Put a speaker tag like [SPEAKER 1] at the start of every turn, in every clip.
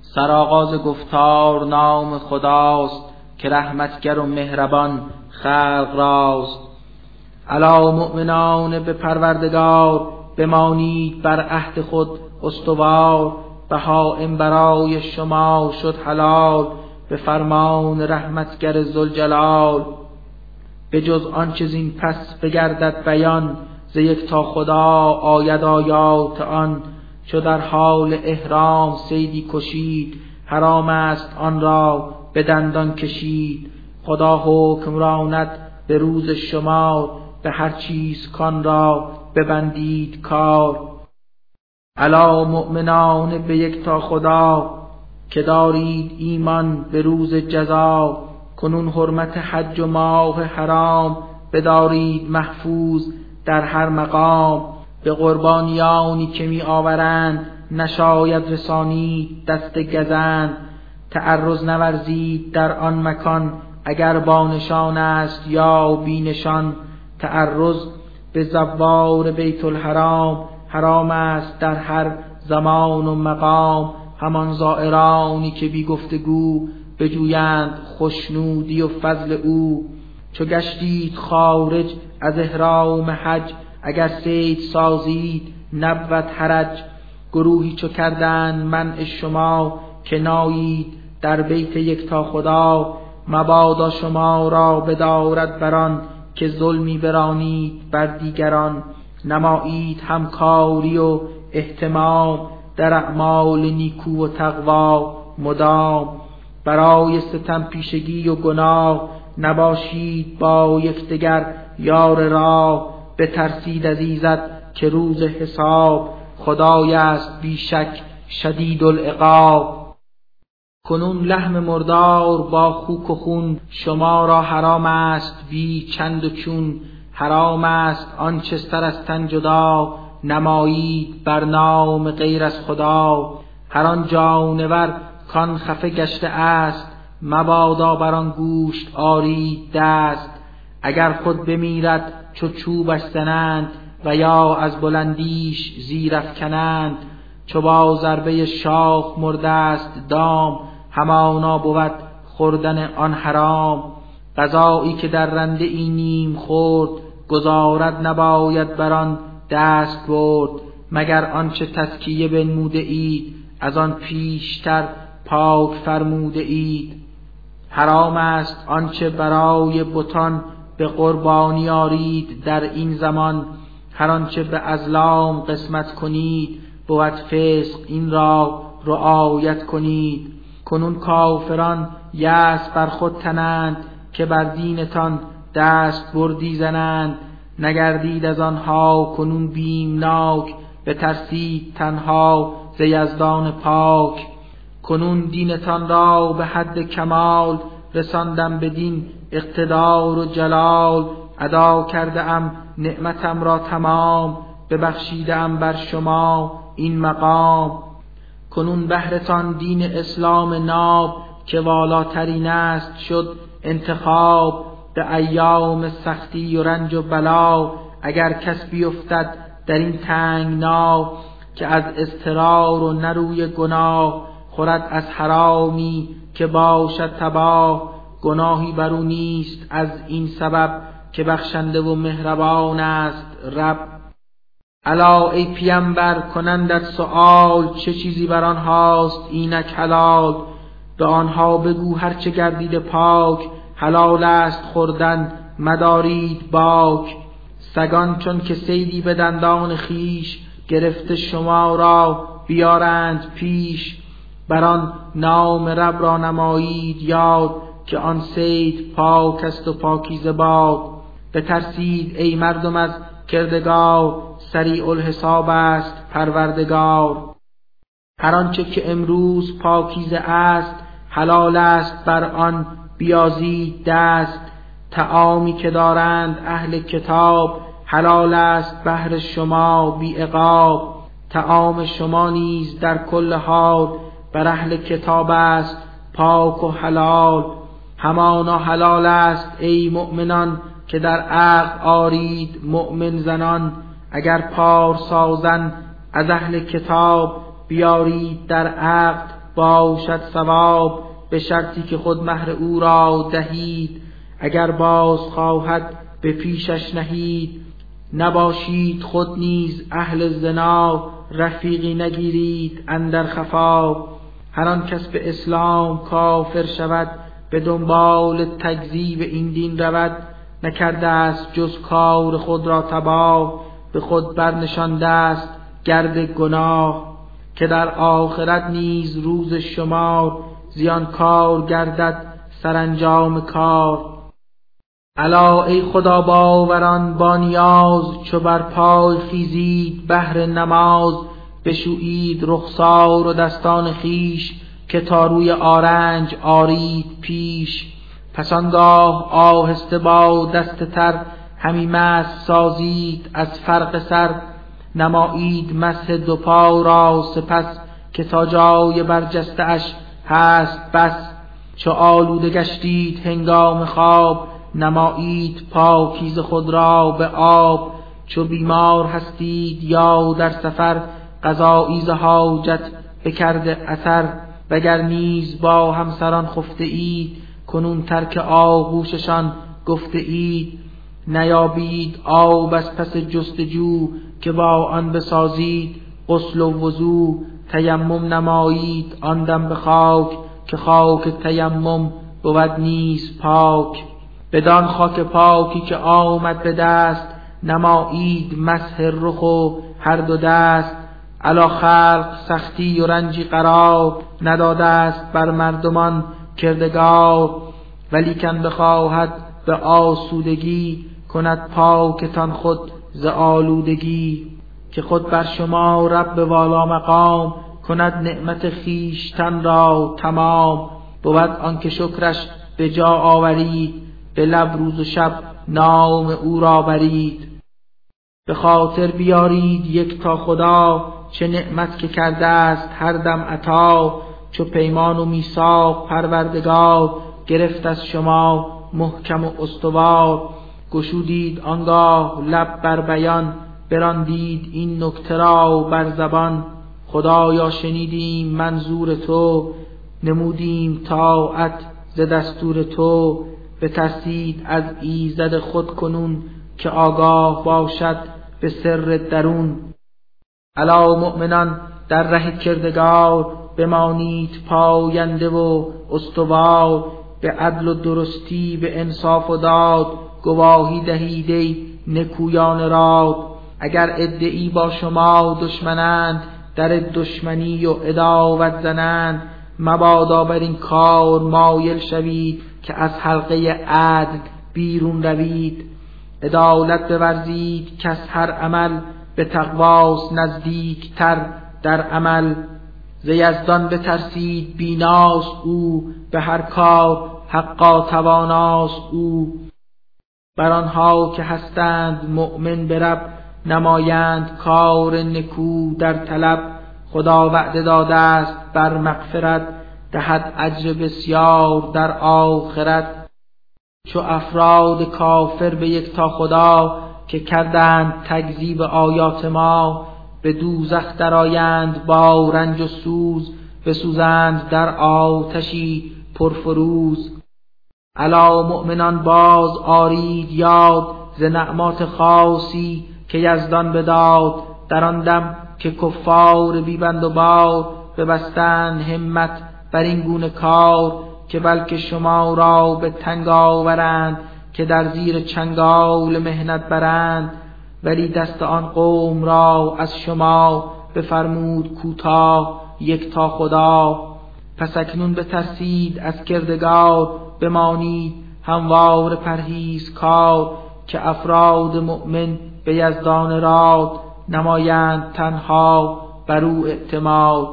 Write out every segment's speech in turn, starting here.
[SPEAKER 1] سرآغاز گفتار نام خداست، که رحمتگر و مهربان خلق راست. الا مؤمنان به پروردگار، بمانید بر عهد خود استوار. بهائم برای شما شد حلال، به فرمان رحمتگر ذوالجلال. به جز آنچه زین پس بگردد بیان، ز یکتا خدا آید آیات آن. چو در حال احرام صیدی کشید، حرام است آن را به دندان کشید. خدا حکم راند به روز شمار، به هر چیز کان را ببندید کار. الا مؤمنان به یکتا خدا، که دارید ایمان به روز جزا. کنون حرمت حج و ماه حرام، بدارید محفوظ در هر مقام. به قربانیانی که می آورند، نشاید رسانید دست گزند. تعرض نورزید در آن مکان، اگر با نشان است یا بی نشان. تعرض به زوار بیت الحرام، حرام است در هر زمان و مقام. همان زائرانی که بی گفتگو، بجویند خشنودی و فضل او. چو گشتید خارج از احرام حج، اگر صید سازید نبود حرج. گروهی چو کردند منع شما، که نایید در بیت یکتا خدا. مبادا شما را بدارد بران، که ظلمی برانید بر دیگران. نمایید همکاری و اهتمام، در اعمال نیکو و تقوا مدام. برای ستم پیشگی و گناه، نباشید با یکدیگر یار راه. بترسید از ایزد که روز حساب، خدای است بی شک شدید العقاب. کنون لحم مردار با خوک و خون، شما را حرام است بی چند و چون. حرام است آنچه سر از تن جدا، نمایید بر نام غیر از خدا. هر آن جانور کان خفه گشته است، مبادا بر آن گوشت آرید دست. اگر خود بمیرد چو چوبش زنند، و یا از بلندیش زیر افکنند. چو با ضربه شاخ مرده است دام، همانا بود خوردن آن حرام. غذایی که در رنده ای نیم خورد، گزارد نباید بر آن دست برد. مگر آنچه تزکیه بنموده اید، از آن پیشتر پاک فرموده اید. حرام است آنچه برای بتان، به قربانی آرید در این زمان. هر آنچه به ازلام قسمت کنید، بود فسق این را رعایت کنید. کنون کافران یأس بر خود تنند، که بر دینتان دست بردی زنند. نگردید از آنها کنون بیمناک، بترسید تنها ز یزدان پاک. کنون دینتان را به حد کمال، رساندم بدین اقتدار و جلال. ادا کرده ام نعمتم را تمام، ببخشیده ام بر شما این مقام. کنون بهرتان دین اسلام ناب، که والاترین است شد انتخاب. به ایام سختی و رنج و بلا، اگر کس بیفتد در این تنگنا. که از اضطرار و نروی گناه، خورد از حرامی که باشد تباه. گناهی بر او نیست از این سبب، که بخشنده و مهربان است رب. الا ای پیمبر کنندت سؤال، چه چیزی بر آنهاست اینک حلال. به آنها بگو هرچه گردید پاک، حلال است خوردن مدارید باک. سگان چون که صیدی به دندان خیش، گرفته شما را بیارند پیش. بر آن نام رب را نمایید یاد، که آن صید پاک است و پاکیزه باد. بترسید ای مردم از کردگار، سریع الحساب است پروردگار. هر آنچه که امروز پاکیزه است، حلال است بر آن بیازید دست. طعامی که دارند اهل کتاب، حلال است بهر شما بی عقاب. طعام شما نیز در کل حال، بر اهل کتاب است پاک و حلال. همانا حلال است ای مؤمنان، که در عقد آرید مؤمن زنان. اگر پار سازن از اهل کتاب، بیارید در عقد باشد ثواب، به شرطی که خود مهر او را دهید. اگر باز خواهد به پیشش نهید، نباشید خود نیز اهل زنا، رفیقی نگیرید اندر خفا. هر آن کس به اسلام کافر شود، به دنبال تکذیب این دین رود. نکرده است جز کار خود را تباه، به خود برنشانده است گرد گناه. که در آخرت نیز روز شمار، زیان کار گردد سرانجام کار. الا ای خدا باوران با نیاز، چو بر پای خیزید بهر نماز. بشویید رخسار و دستان خیش، که تا روی آرنج آرید پیش. پس آنگاه آهسته با دست تر، همی مست سازید از فرق سر. نمایید مسح دو پا را سپس، که تا جای برجسته اش هست بس. چو آلوده گشتید هنگام خواب، نمایید پاکیزه خود را به آب. چو بیمار هستید یا در سفر، غذایی ز حاجت بکرده اثر. وگر نیز با همسران خفته اید، کنون ترک آغوششان گفته اید. نیابید آب از پس جستجو، که با آن بسازید غسل و وضو. تیمم نمایید آن دم به خاک، که خاک تیمم بود نیز پاک. بدان خاک پاکی که آمد به دست، نمایید مسح رخ و هر دو دست. الا خلق سختی و رنجی قرار، نداده است بر مردمان کردگار. ولیکن بخواهد به آسودگی، کند پاکتان خود ز آلودگی. که خود بر شما رب والا مقام، کند نعمت خویشتن را تمام. بود آنکه شکرش به جا آورید، به لب روز و شب نام او را برید. به خاطر بیارید یک تا خدا، چه نعمت که کرده است هر دم عطا. چو پیمان و میثاق پروردگار، گرفت از شما محکم و استوار. گشودید آنگاه لب بر بیان، براندید این نکته را بر زبان. خدایا شنیدیم منظور تو، نمودیم طاعت ز دستور تو. بترسید از ایزد خود کنون، که آگاه باشد به سر درون. الا مؤمنان در ره کردگار، بمانید پاینده و استوار. به عدل و درستی به انصاف و داد، گواهی دهید ای نکویان راد. اگر عده‌ای با شما دشمنند، در دشمنی و عداوت زنند. مبادا بر این کار مایل شوید، که از حلقه عدل بیرون روید. عدالت بورزید که از هر عمل، به تقواست نزدیک تر در عمل. ز یزدان بترسید بیناست او، به هر کار حقا تواناست او. بر آنها که هستند مؤمن به رب، نمایند کار نکو در طلب. خدا وعده داده است بر مغفرت، دهد اجر بسیار در آخرت. چو افراد کافر به یک تا خدا، که کردند تکذیب آیات ما. به دوزخ درآیند با رنج و سوز، بسوزند در آتشی پرفروز. الا مؤمنان باز آرید یاد، ز نعمات خاصی که یزدان بداد. در آن دم که کفار بیبند و بار، ببستند همت بر این گونه کار. که بلکه شما را به تنگ آورند، که در زیر چنگال مهنت برند. ولی دست آن قوم را از شما، بفرمود کوتاه یک تا خدا. پس اکنون بترسید از کردگار، بمانید هموار پرهیزکار. که افراد مؤمن به یزدان راد، نمایند تنها بر او اعتماد.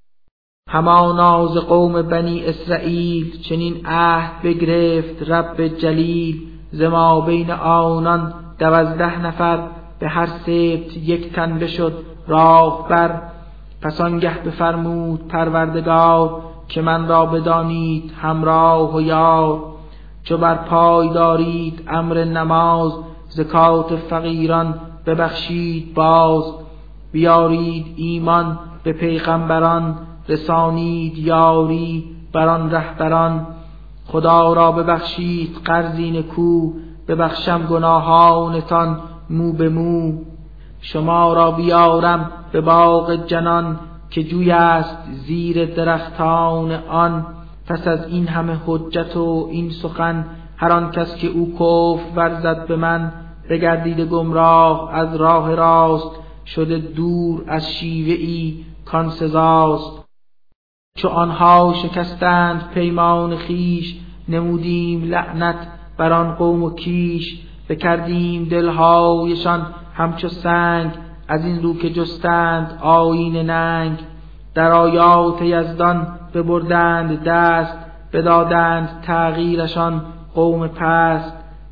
[SPEAKER 1] همانا ز قوم بنی اسرائیل، چنین عهد بگرفت رب جلیل. ز ما بین آنان 12 نفر، به هر سبط یک تن بشد راهبر. پس آنگه بفرمود پروردگار، که من را بدانید همراه و یار. چو بر پای دارید امر نماز، زکات فقیران ببخشید باز. بیارید ایمان به پیغمبران، رسانید یاری بر آن رهبران. خدا را ببخشید قرضی نکو، ببخشم گناهانتان مو به مو. شما را بیارم به باغ جنان، که جوی است زیر درختان آن. پس از این همه حجت و این سخن، هر آن کس که او کفر ورزد به من، بگردیده گمراه از راه راست، شده دور از شیوه‌ای کان سزاست. چو آنها شکستند پیمان خیش، نمودیم لعنت بر آن قوم و کیش. بکردیم دلهایشان همچو سنگ، از این رو که جستند آیین ننگ. در آیات یزدان ببردند دست، بدادند تغییرشان قوم پست.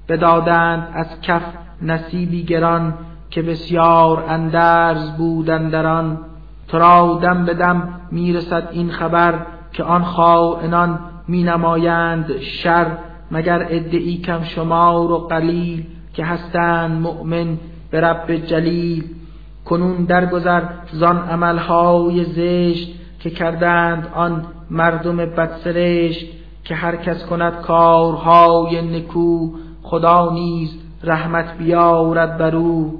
[SPEAKER 1] بدادند از کف نصیبی گران، که بسیار اندرز بود اندران. تو را دم به دم میرسد این خبر، که آن خائنان می نمایند شر. مگر عده‌ای کم شمار و قلیل، که هستند مؤمن به رب جلیل. کنون درگذر زان عملهای زشت، که کردند آن مردم بدسرشت. که هر کس کند کارهای نکو، خدا نیز رحمت بیارد بر او.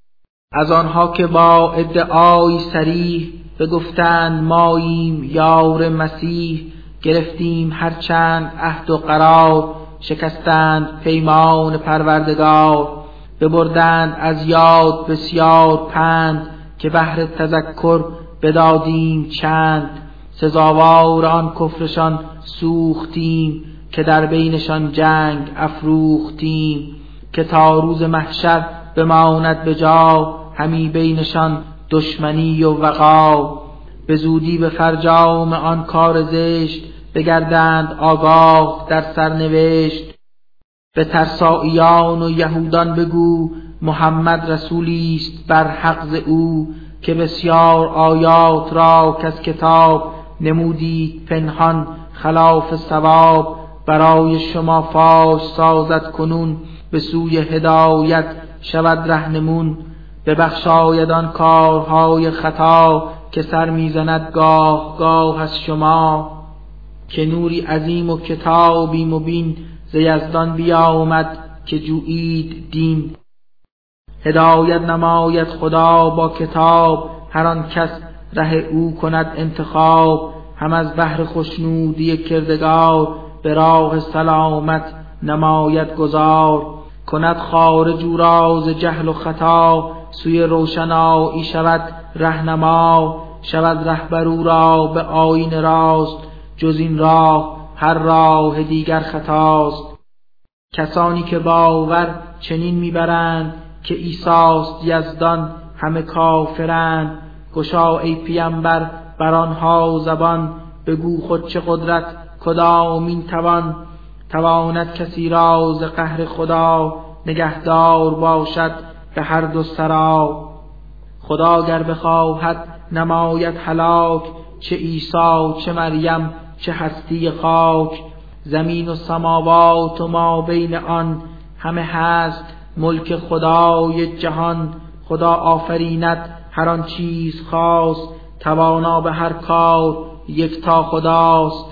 [SPEAKER 1] از آنها که با ادعای صریح، بگفتند ماییم یار مسیح. گرفتیم هرچند عهد و قرار، شکستند پیمان پروردگار. ببردند از یاد بسیار پند، که بهر تذکر بدادیم چند. سزاوار آن کفرشان سوختیم، که در بینشان جنگ افروختیم. که تا روز محشر بماند به جا، همی بینشان دشمنی و وغا. به زودی به فرجام آن کار زشت، بگردند آگاه در سرنوشت. به ترساییان و یهودان بگو، محمد رسولی است بر حق ز او. که بسیار آیات را کز کتاب، نمودید پنهان خلاف صواب. برای شما فاش سازد کنون، به سوی هدایت شود رهنمون. ببخشاید آن کارهای خطا، که سر میزند گاه گاه از شما. که نوری عظیم و کتابی مبین، ز یزدان بیامد که جویید دین. هدایت نماید خدا با کتاب، هر آن کس ره او کند انتخاب. هم از بحر خوشنودی کردگار، به راه سلامت نماید گذار. کند خارج او را ز جهل و خطا، سوی روشنایی شود رهنما. شود رهبر او را به آیین راست، جز این راه هر راه دیگر خطاست. کسانی که باور چنین میبرند، که عیسیست یزدان همه کافرند. گشا ای پیمبر بر آنها زبان، بگو خود چه قدرت کدامین توان. تواند کسی را ز قهر خدا، نگهدار باشد به هر دو سرا. خدا گر بخواهد نماید هلاک، چه عیسی چه مریم چه هستی خاک. زمین و سماوات و ما بین آن، همه هست ملک خدای جهان. خدا آفریند هر آن چیز خواست، توانا به هر کار یکتا خداست.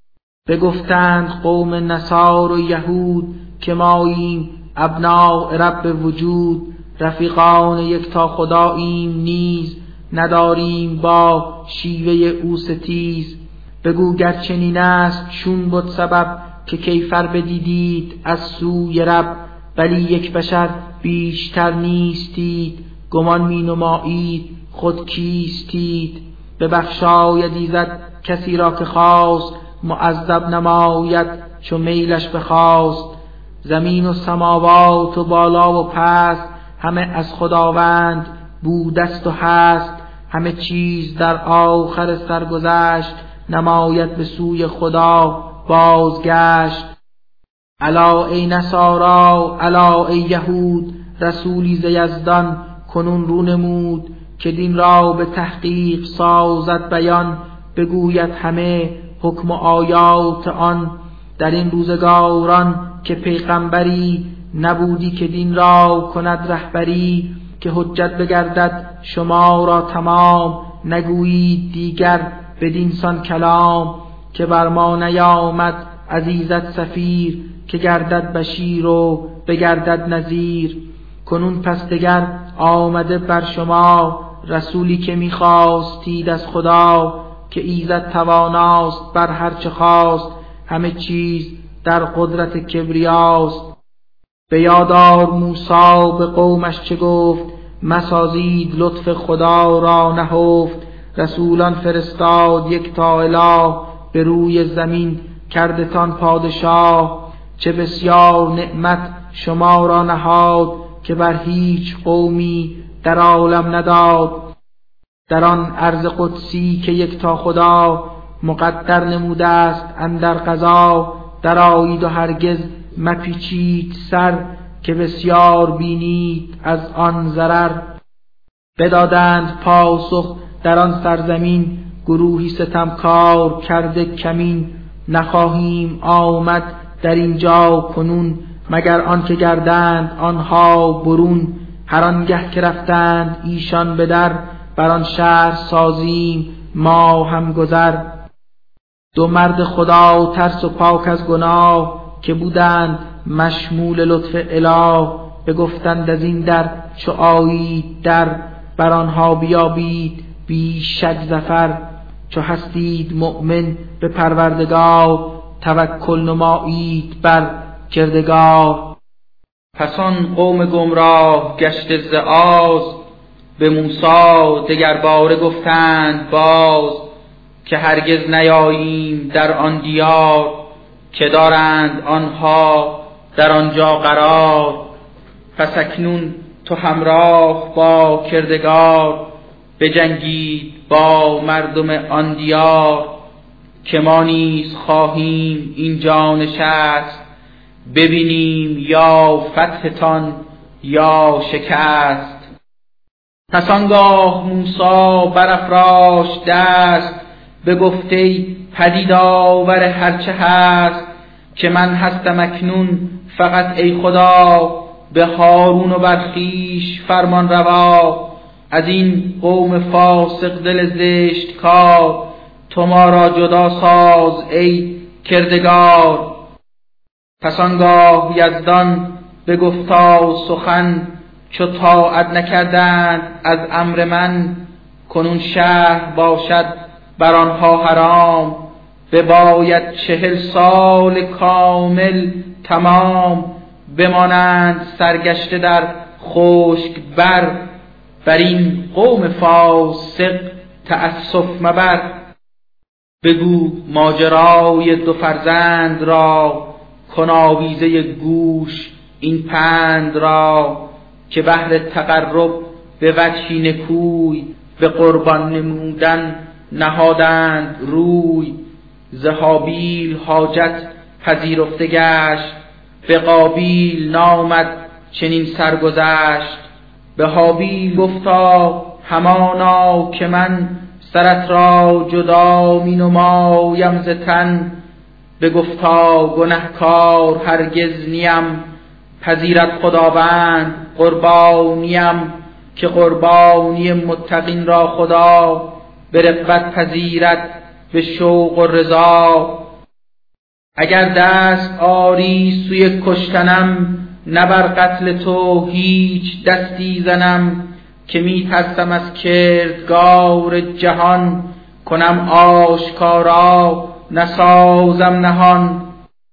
[SPEAKER 1] بگفتند قوم نصار و یهود، که ماییم ابناء رب وجود. رفیقان یکتا خداییم نیز، نداریم با شیوه او ستیز. بگو گر چنین است چون بود سبب، که کیفر بدیدید از سوی رب. ولی یک بشر بیشتر نیستید، گمان می نمایید خود کیستید. ببخشاید ایزد کسی را که خواست، معذب نماید چو میلش بخواست. زمین و سماوات و بالا و پست، همه از خداوند بودست و هست. همه چیز در آخر سرگذشت، نماید به سوی خدا بازگشت. الا ای نصارا الا ای یهود، رسولی ز یزدان کنون رو نمود. که دین را به تحقیق سازد بیان، بگوید همه حکم و آیات آن. در این روزگاران که پیغمبری، نبودی که دین را کند رهبری. که حجت بگردد شما را تمام، نگویید دیگر بدینسان کلام که بر ما نیامد عزیزت سفیر که گردد بشیر و بگردد نذیر. کنون پس دگر آمده بر شما رسولی که می‌خواستید از خدا که ایزد تواناست بر هر چه خواست همه چیز در قدرت کبریاست. به یادار موسی به قومش چه گفت مسازید لطف خدا را نهفت. رسولان فرستاد یک تا اله به روی زمین کردتان پادشاه. چه بسیار نعمت شما را نهاد که بر هیچ قومی در عالم نداد. در آن ارض قدسی که یک تا خدا مقدر نموده است اندر قضا. درآیید و هرگز مپیچید سر که بسیار بینید از آن ضرر. بدادند پاسخ در آن سرزمین گروهی ستمکار کرده کمین. نخواهیم آمد در اینجا کنون مگر آن که گردند آنها برون. هر آنگه که رفتند ایشان به در بر آن شهر سازیم ما هم گذر. دو مرد خدا ترس و پاک از گناه که بودند مشمول لطف اله. بگفتند از این در چو آیید در بر آنها بیابید بی شک ظفر. چو هستید مؤمن به پروردگار توکل نمایید بر کردگار. پس آن قوم گمراه گشته ز آز به موسی دگر باره گفتند باز که هرگز نیاییم در آن دیار که دارند آنها در آنجا قرار. پس اکنون تو همراه با کردگار بجنگید با مردم آن دیار که ما نیز خواهیم اینجا نشست ببینیم یا فتحتان یا شکست. پس آنگاه موسی برافراشت دست بگفت ای پدید آور هرچه هست که من هستم اکنون فقط ای خدا به هارون و بر خویش فرمان روا. از این قوم فاسق دل زشت کار تو ما را جدا ساز ای کردگار. پس آنگاه یزدان بگفتا سخن چو طاعت نکردند از امر من. کنون شهر باشد بر آنها حرام بباید 40 سال کامل تمام. بمانند سرگشته در خشک بر این قوم فاسق تأسف مبر. بگو ماجرای دو فرزند را کن آویزه گوش این پند را که بهر تقرب به وجهی نکوی به قربان نمودن نهادند روی. ز هابیل حاجت پذیرفته گشت به قابیل نامد چنین سرگذشت. به هابیل گفتا همانا که من سرت را جدا می نمایم ز تن. بگفتا گنهکار هرگز نیم پذیرت خداوند قربانیم که قربانی متقین را خدا به رغبت پذیرت به شوق و رضا. اگر دست آری سوی کشتنم نه بر قتل تو هیچ دستی زنم که می ترسم از کردگار جهان کنم آشکارا نسازم نهان.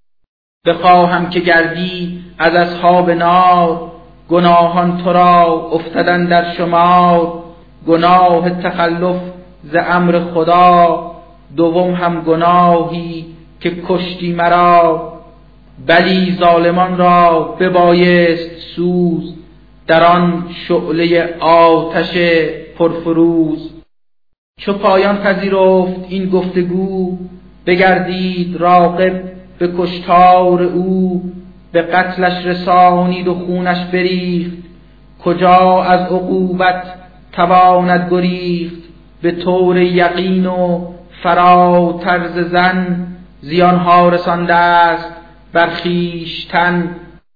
[SPEAKER 1] بخواهم که گردی از اصحاب نار گناهان تو را افتدن در شمار. گناه تخلف ز امر خدا دوم هم گناهی که کشتی مرا. بلی ظالمان را ببایست سوز در آن شعله آتش پرفروز. چو پایان پذیرفت این گفتگو بگردید راغب به کشتار او. به قتلش رسانید و خونش بریخت کجا از عقوبت تواند گریخت. به طور یقین و فراتر ز زن زیانها رسانده است بر خویشتن.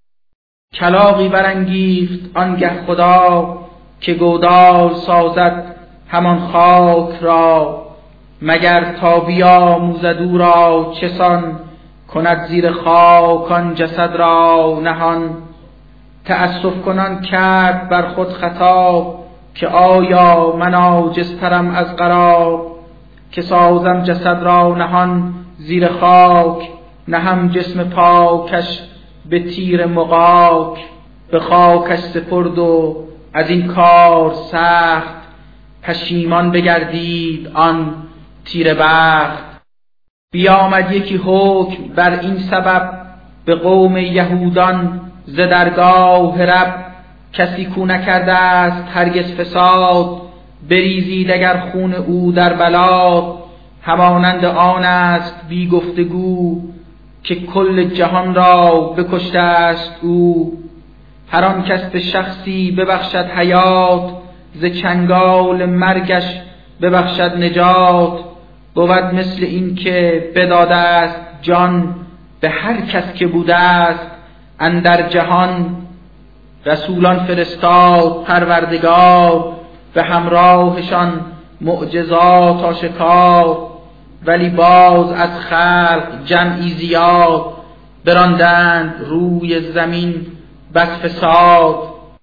[SPEAKER 1] کلاغی برانگیخت آنگه خدا که گودال سازد همان خاک را. مگر تا بیاموزد او را چسان، کند زیر خاک آن جسد را نهان. تأسف کنان کرد بر خود خطاب، که آیا من عاجزترم از قراب. که سازم جسد را نهان زیر خاک، نهم جسم پاکش به تیر مغاک. به خاکش سپرد و از این کار سخت، پشیمان بگردید آن تیر بخت. بیامد یکی حکم بر این سبب، به قوم یهودان ز درگاه رب. کسی کو نکرده است هرگز فساد، بریزید اگر خون او در بلاد. همانند آن است بی گفتگو، که کل جهان را بکشته است او. هر آن کس به شخصی ببخشد حیات، ز چنگال مرگش ببخشد نجات. بود مثل این که بداده است جان، به هر کس که بوده است اندر جهان. رسولان فرستاد پروردگار، به همراهشان معجزات آشکار. ولی باز از خلق جمعی زیاد، براندند روی زمین بس فساد.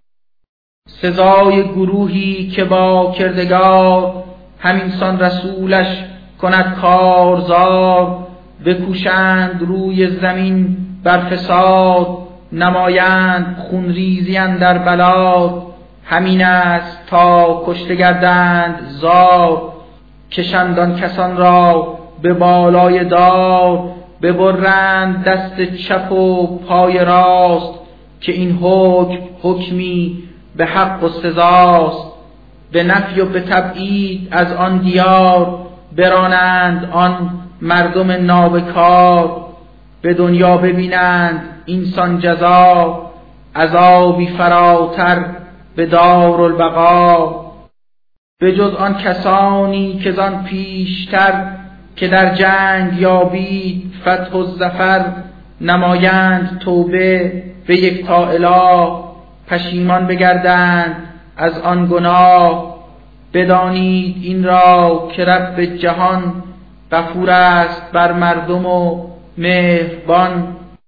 [SPEAKER 1] سزای گروهی که با کردگار، همینسان رسولش کند کارزار. بکوشند روی زمین بر فساد، نمایند خونریزی اندر بلاد. همین است تا کشته گردند زار، کشند آن کسان را به بالای دار. ببرند دست چپ و پای راست، که این حکم حکمی به حق و سزاست. به نفی و به تبعید از آن دیار، برانند آن مردم نابکار. به دنیا ببینند اینسان جزا، عذابی فراتر به دارالبقا. به جز آن کسانی که زان پیشتر، که در جنگ یابید فتح و ظفر. نمایند توبه به یکتا اله، پشیمان بگردند از آن گناه. بدانید این را که رب جهان، غفور است بر مردم و مهربان.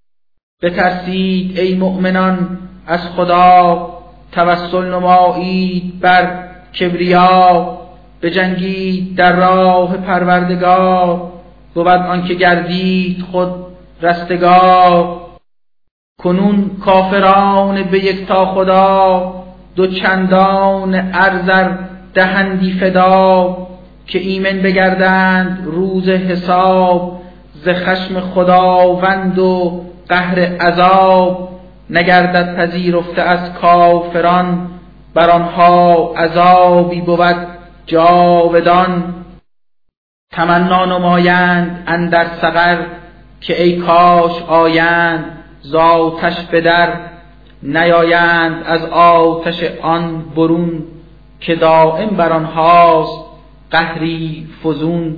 [SPEAKER 1] بترسید ای مؤمنان از خدا، توسل نمایید بر کبریا. بجنگید در راه پروردگار، بود آن که گردید خود رستگار. کنون کافران به یکتا خدا، دو چندان ارزر دهندی فدا. که ایمن بگردند روز حساب، ز خشم خداوند و قهر عذاب. نگردد پذیرفته از کافران، بر آنها عذابی بود جاودان. تمنا نمایند اندر سقر، که ای کاش آیند ز آتش به در. نیایند از آتش آن برون، که دائم بر آنهاست قهری فزون.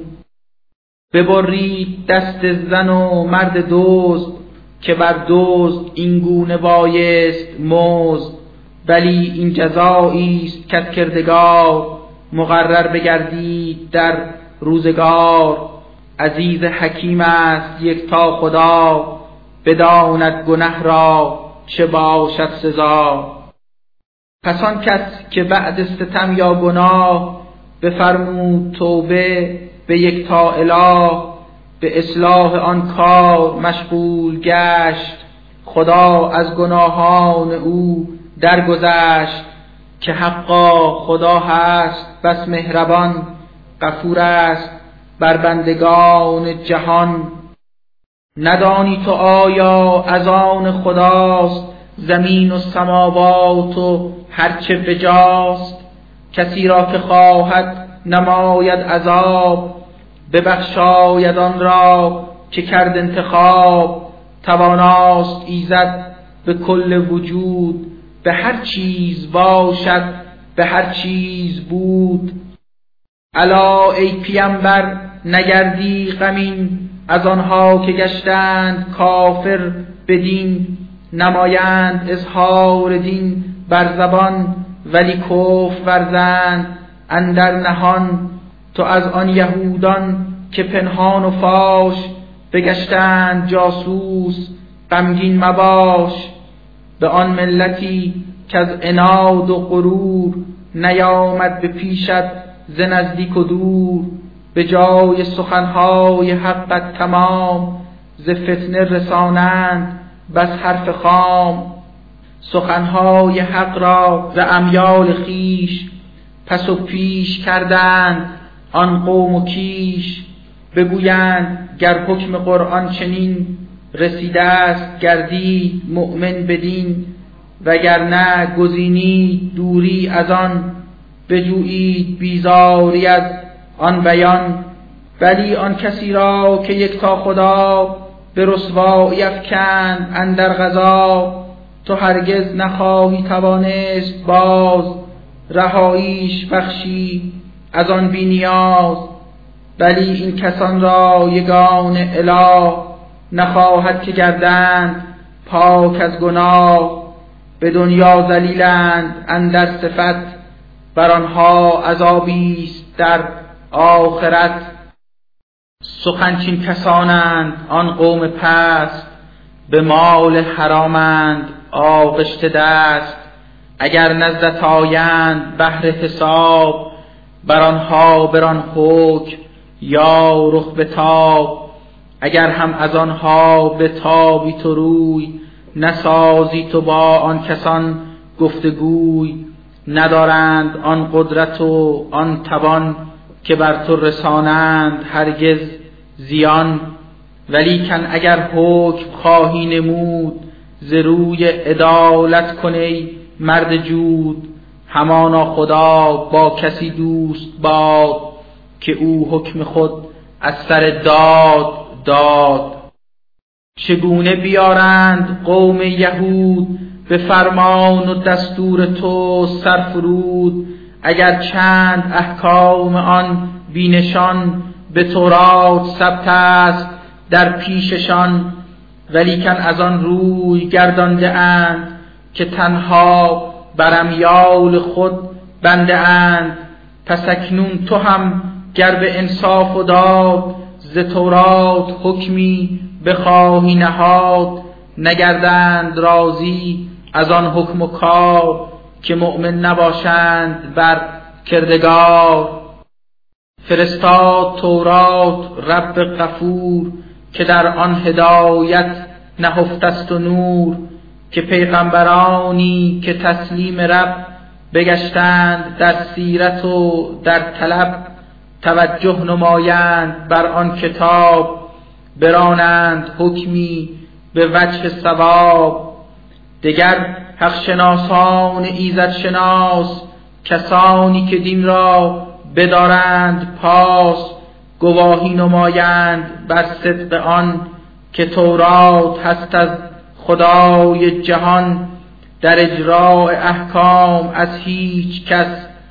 [SPEAKER 1] ببرید دست زن و مرد دزد، که بر دزد این گونه بایست مزد. ولی این جزایی است کز کردگار، مقرر بگردید در روزگار. عزیز حکیم است یکتا خدا، بداند گنه را چه باشد سزا. پس آن کس که بعد ستم یا گناه، بفرمود توبه به یکتا اله. به اصلاح آن کار مشغول گشت، خدا از گناهان او درگذشت. که حقا خدا هست بس مهربان، غفور است بر بندگان جهان. ندانی تو آیا از آن خداست، زمین و سماوات و هرچه بجاست. کسی را که خواهد نماید عذاب، ببخشاید آن را که کرد انتخاب. تواناست ایزد به کل وجود، به هر چیز باشد به هر چیز بود. الا ای پیامبر نگردی غمین، از آنها که گشتند کافر بدین. نمایند اظهار دین بر زبان، ولی کفر ورزند اندر نهان. تو از آن یهودان که پنهان و فاش بگشتند جاسوس غمگین مباش. به آن ملتی که از عناد و غرور نیامد به پیشت ز نزدیک و دور. به جای سخنهای حقت تمام ز فتنه رسانند بس حرف خام. سخنهای حق را ز امیال خیش پس و پیش کردند آن قوم و کیش. بگویند گر حکم قرآن چنین رسیده است گردید مؤمن بدین. وگرنه گزینید دوری از آن بجویید بیزاری از آن بیان. ولی آن کسی را که یکتا خدا به رسوایی افکند اندر غذا. تو هرگز نخواهی توانست باز رهاییش بخشی از آن بی نیاز. ولی این کسان را یگانه اله نخواهد که گردند پاک از گناه. به دنیا ذلیلند اندر صفت بر آنها عذابی است در آخرت. سخنچین کسانند آن قوم پست به مال حرامند آغشته دست. اگر نزدت آیند بهر حساب بر آنها بران حکم یا رخ بتاب. اگر هم از آنها بتابی تو روی نسازی تو با آن کسان گفتگوی. ندارند آن قدرت و آن توان که بر تو رسانند هرگز زیان. ولیکن اگر حکم خواهی نمود ز روی عدالت کن ای مرد جود. همانا خدا با کسی دوست باد که او حکم خود از سر داد داد. چگونه بیارند قوم یهود به فرمان و دستور تو سرفرود. اگر چند احکام آن بینشان به تورات ثبت است در پیششان. ولیکن از آن روی گردانده اند که تنها بر امیال خود بنده اند. پس اکنون تو هم گر به انصاف و داد ز تورات حکمی بخواهی نهاد. نگردند راضی از آن حکم و کار که مؤمن نباشند بر کردگار. فرستاد تورات رب غفور که در آن هدایت نهفته است و نور. که پیغمبرانی که تسلیم رب بگشتند در سیرت و در طلب. توجه نمایند بر آن کتاب برانند حکمی به وجه ثواب. دگر حق شناسان ایزد شناس کسانی که دین را بدارند پاس. گواهی نمایند بر صدق آن که تورات هست از خدای جهان. در اجراء احکام از هیچ کس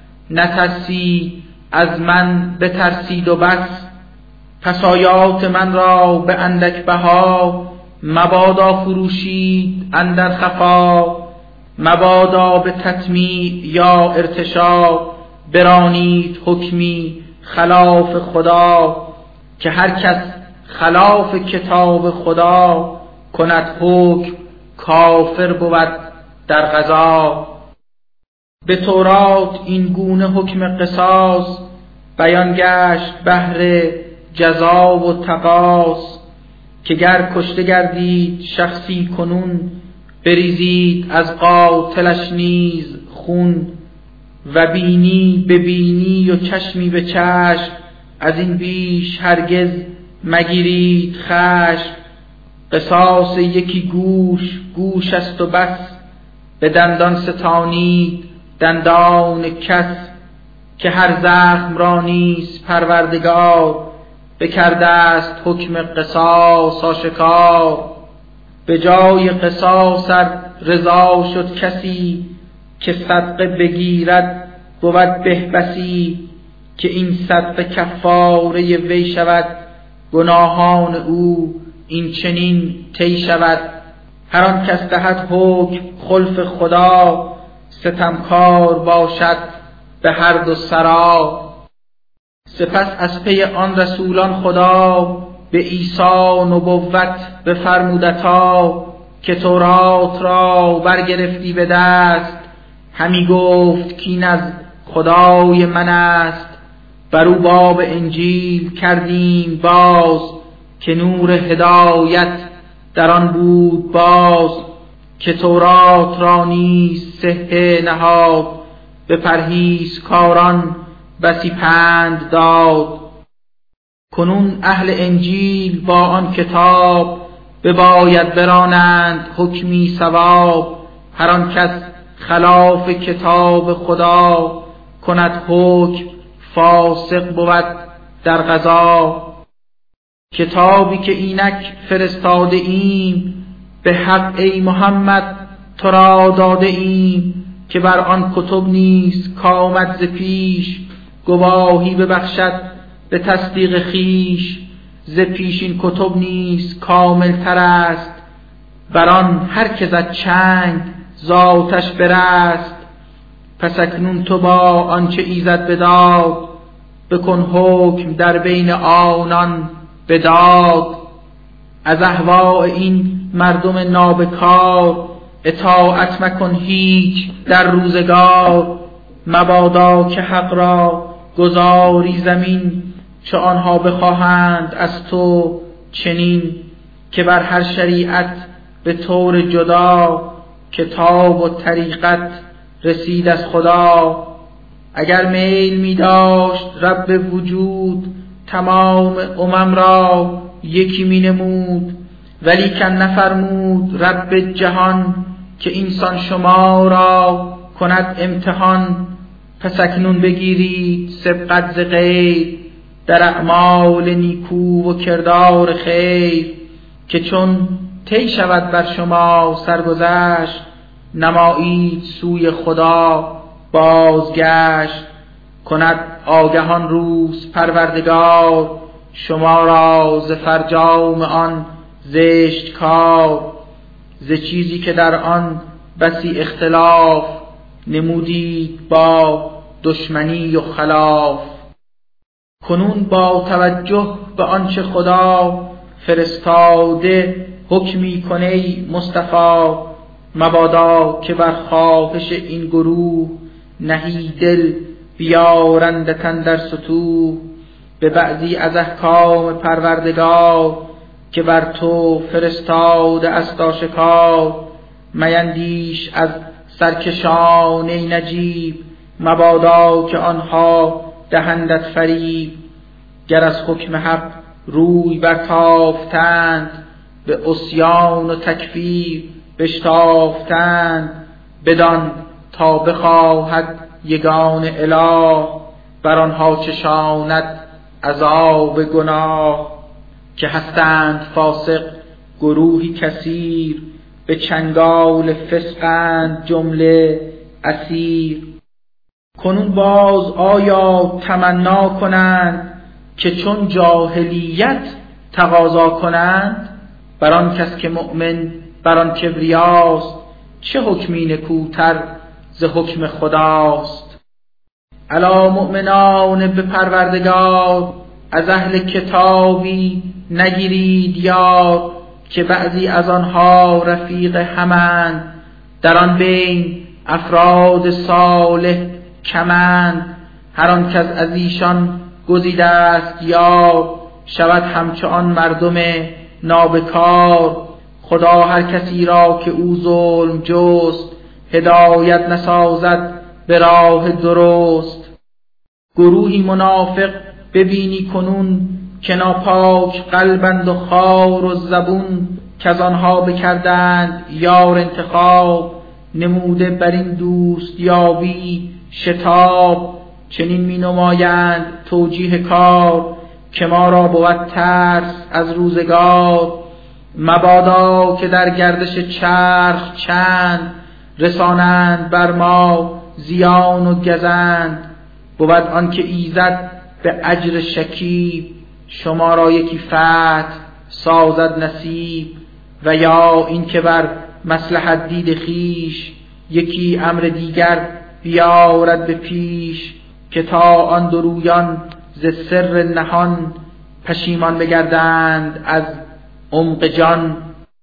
[SPEAKER 1] نترسید از من بترسید و بس. پس آیات من را به اندک بها مبادا فروشید اندر خفا. مبادا به تطمیع یا ارتشا برانید حکمی خلاف خدا. که هر کس خلاف کتاب خدا کند حکم کافر بود در قضا. به تورات این گونه حکم قصاص بیان گشت بهر جزا و تقاص. که گر کشته گردید شخصی کنون بریزید از قاتلش نیز خون. و بینی به بینی و چشمی به چشم از این بیش هرگز مگیرید خشم. قصاص یکی گوش است و بس به دندان ستانید دندان کس. که هر زخم را نیز پروردگار بکرده است حکم قصاص آشکار. به جای قصاص رضا شد کسی که صدقه بگیرد بود بهبسی. که این صدقه کفاره وی شود گناهان او این چنین طی شود. هر آن کس دهد حکم خلف خدا ستمکار باشد به هر دو سرا. سپس از پی آن رسولان خدا به عیسی نبوت بفرمودتا که تورات را برگرفتی به دست، همی گفت کین از خدای من است. بر او باب انجیل کردیم باز، که نور هدایت در آن بود باز. که تورات را نیز صحه نهاد، به پرهیزکاران بسی پند داد. کنون اهل انجیل با آن کتاب، بباید برانند حکمی صواب. هر آن کس خلاف کتاب خدا، کند حکم فاسق بود در قضا. کتابی که اینک فرستاده ایم، به حق ای محمد تو را داده ایم. که بر آن کتب نیست کامد ز پیش، گواهی ببخشد به تصدیق خیش. ز پیشین کتب نیست کامل تر است، بر آن هر که زد چنگ ذاتش برست. پس اکنون تو با آنچه ایزد بداد، بکن حکم در بین آنان بداد. از اهواء این مردم نابکار، اطاعت مکن هیچ در روزگار. مبادا که حق را گذاری زمین، چه آنها بخواهند از تو چنین. که بر هر شریعت به طور جدا، کتاب و طریقت رسید از خدا. اگر میل می داشت رب وجود، تمام امم را یکی می نمود. ولیکن نفرمود رب جهان، که اینسان شما را کند امتحان. پس اکنون بگیرید سبقت ز غیر، در اعمال نیکو و کردار خیر. که چون طی شود بر شما سرگذشت، نمایید سوی خدا بازگشت. کند آگهان روز پروردگار، شما را ز فرجام آن زشت کار. ز چیزی که در آن بسی اختلاف، نمودید با دشمنی و خلاف. کنون با توجه به آنچه خدا فرستاده، حکمی کنی مصطفی. مبادا که بر خواهش این گروه، نهی دل بیارندتن در ستوه. به بعضی از احکام پروردگار، که بر تو فرستاده است آشکار. میندیش از سرکشان ای نجیب، مبادا که آنها دهندت فریب. گر از حکم حق روی برتافتند، به عصیان و تکفیر بشتافتند. بدان تا بخواهد یگان اله، بر آنها چشاند عذاب گناه. که هستند فاسق گروهی کثیر، به چنگال فسقند جمله اسیر. کنون باز آیا تمنا کنند، که چون جاهلیت تقاضا کنند. بر آن کس که مؤمن بر آن کبریاست، چه حکمی نکوتر ز حکم خداست. الا مؤمنان به پروردگار، از اهل کتابی نگیرید یاد. که بعضی از آنها رفیق همند، در آن بین افراد صالح کمند. هر آن کس از ایشان گزیده است یار، شود همچو آن مردم نابکار. خدا هر کسی را که او ظلم جست، هدایت نسازد به راه درست. گروهی منافق ببینی کنون، که ناپاک قلبند و خوار و زبون. که از آنها بکردند یار انتخاب، نموده بر این دوست یابی شتاب. چنین می نمایند توجیه کار، که ما را بود ترس از روزگار. مبادا که در گردش چرخ چند، رسانند بر ما زیان و گزند. بود آن که ایزد به اجر شکیب، شما را یکی فتح سازد نصیب. و یا این که بر مصلحت دید خیش، یکی امر دیگر بیارد به پیش. که تا آن درویان ز ز سر نهان پشیمان بگردند از عمق جان.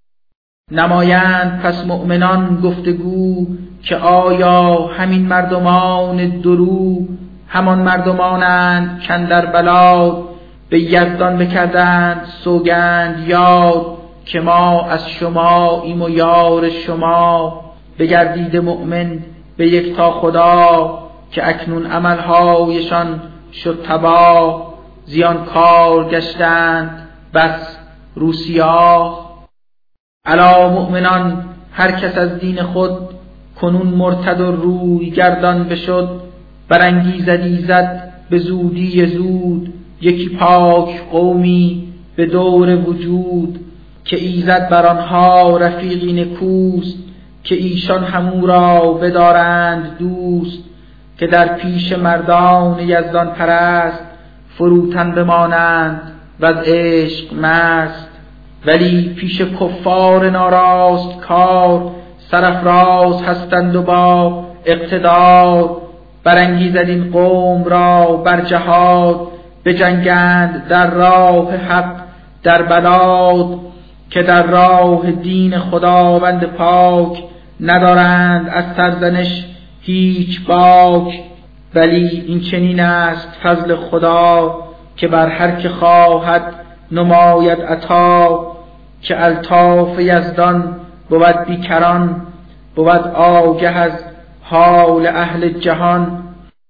[SPEAKER 1] نمایند پس مؤمنان گفتگو که آیا همین مردمان درو همان مردمانند کاندر بلاد به یزدان بکردند سوگند یاد که ما از شما ایم و یار شما. بگردید مؤمن به یکتا خدا که اکنون عملهایشان شد تباه. زیان کار گشتند بس روسیاه. الا مؤمنان هر کس از دین خود کنون مرتد و روی گردان بشد. برانگیزد ایزد به زودی زود یکی پاک قومی به دور وجود. که ایزد بر آنها رفیقی نکوست که ایشان همو را بدارند دوست. که در پیش مردان یزدان پرست فروتن بمانند و از عشق مست. ولی پیش کفار ناراست کار سرافراز هستند و با اقتدار. برانگیزد این قوم را بر جهاد بجنگند در راه حق در بلاد. که در راه دین خداوند پاک ندارند از سرزنش هیچ باک. ولی این چنین است فضل خدا که بر هر که خواهد نماید عطا. که الطاف یزدان بود بیکران بود آگه از حال اهل جهان.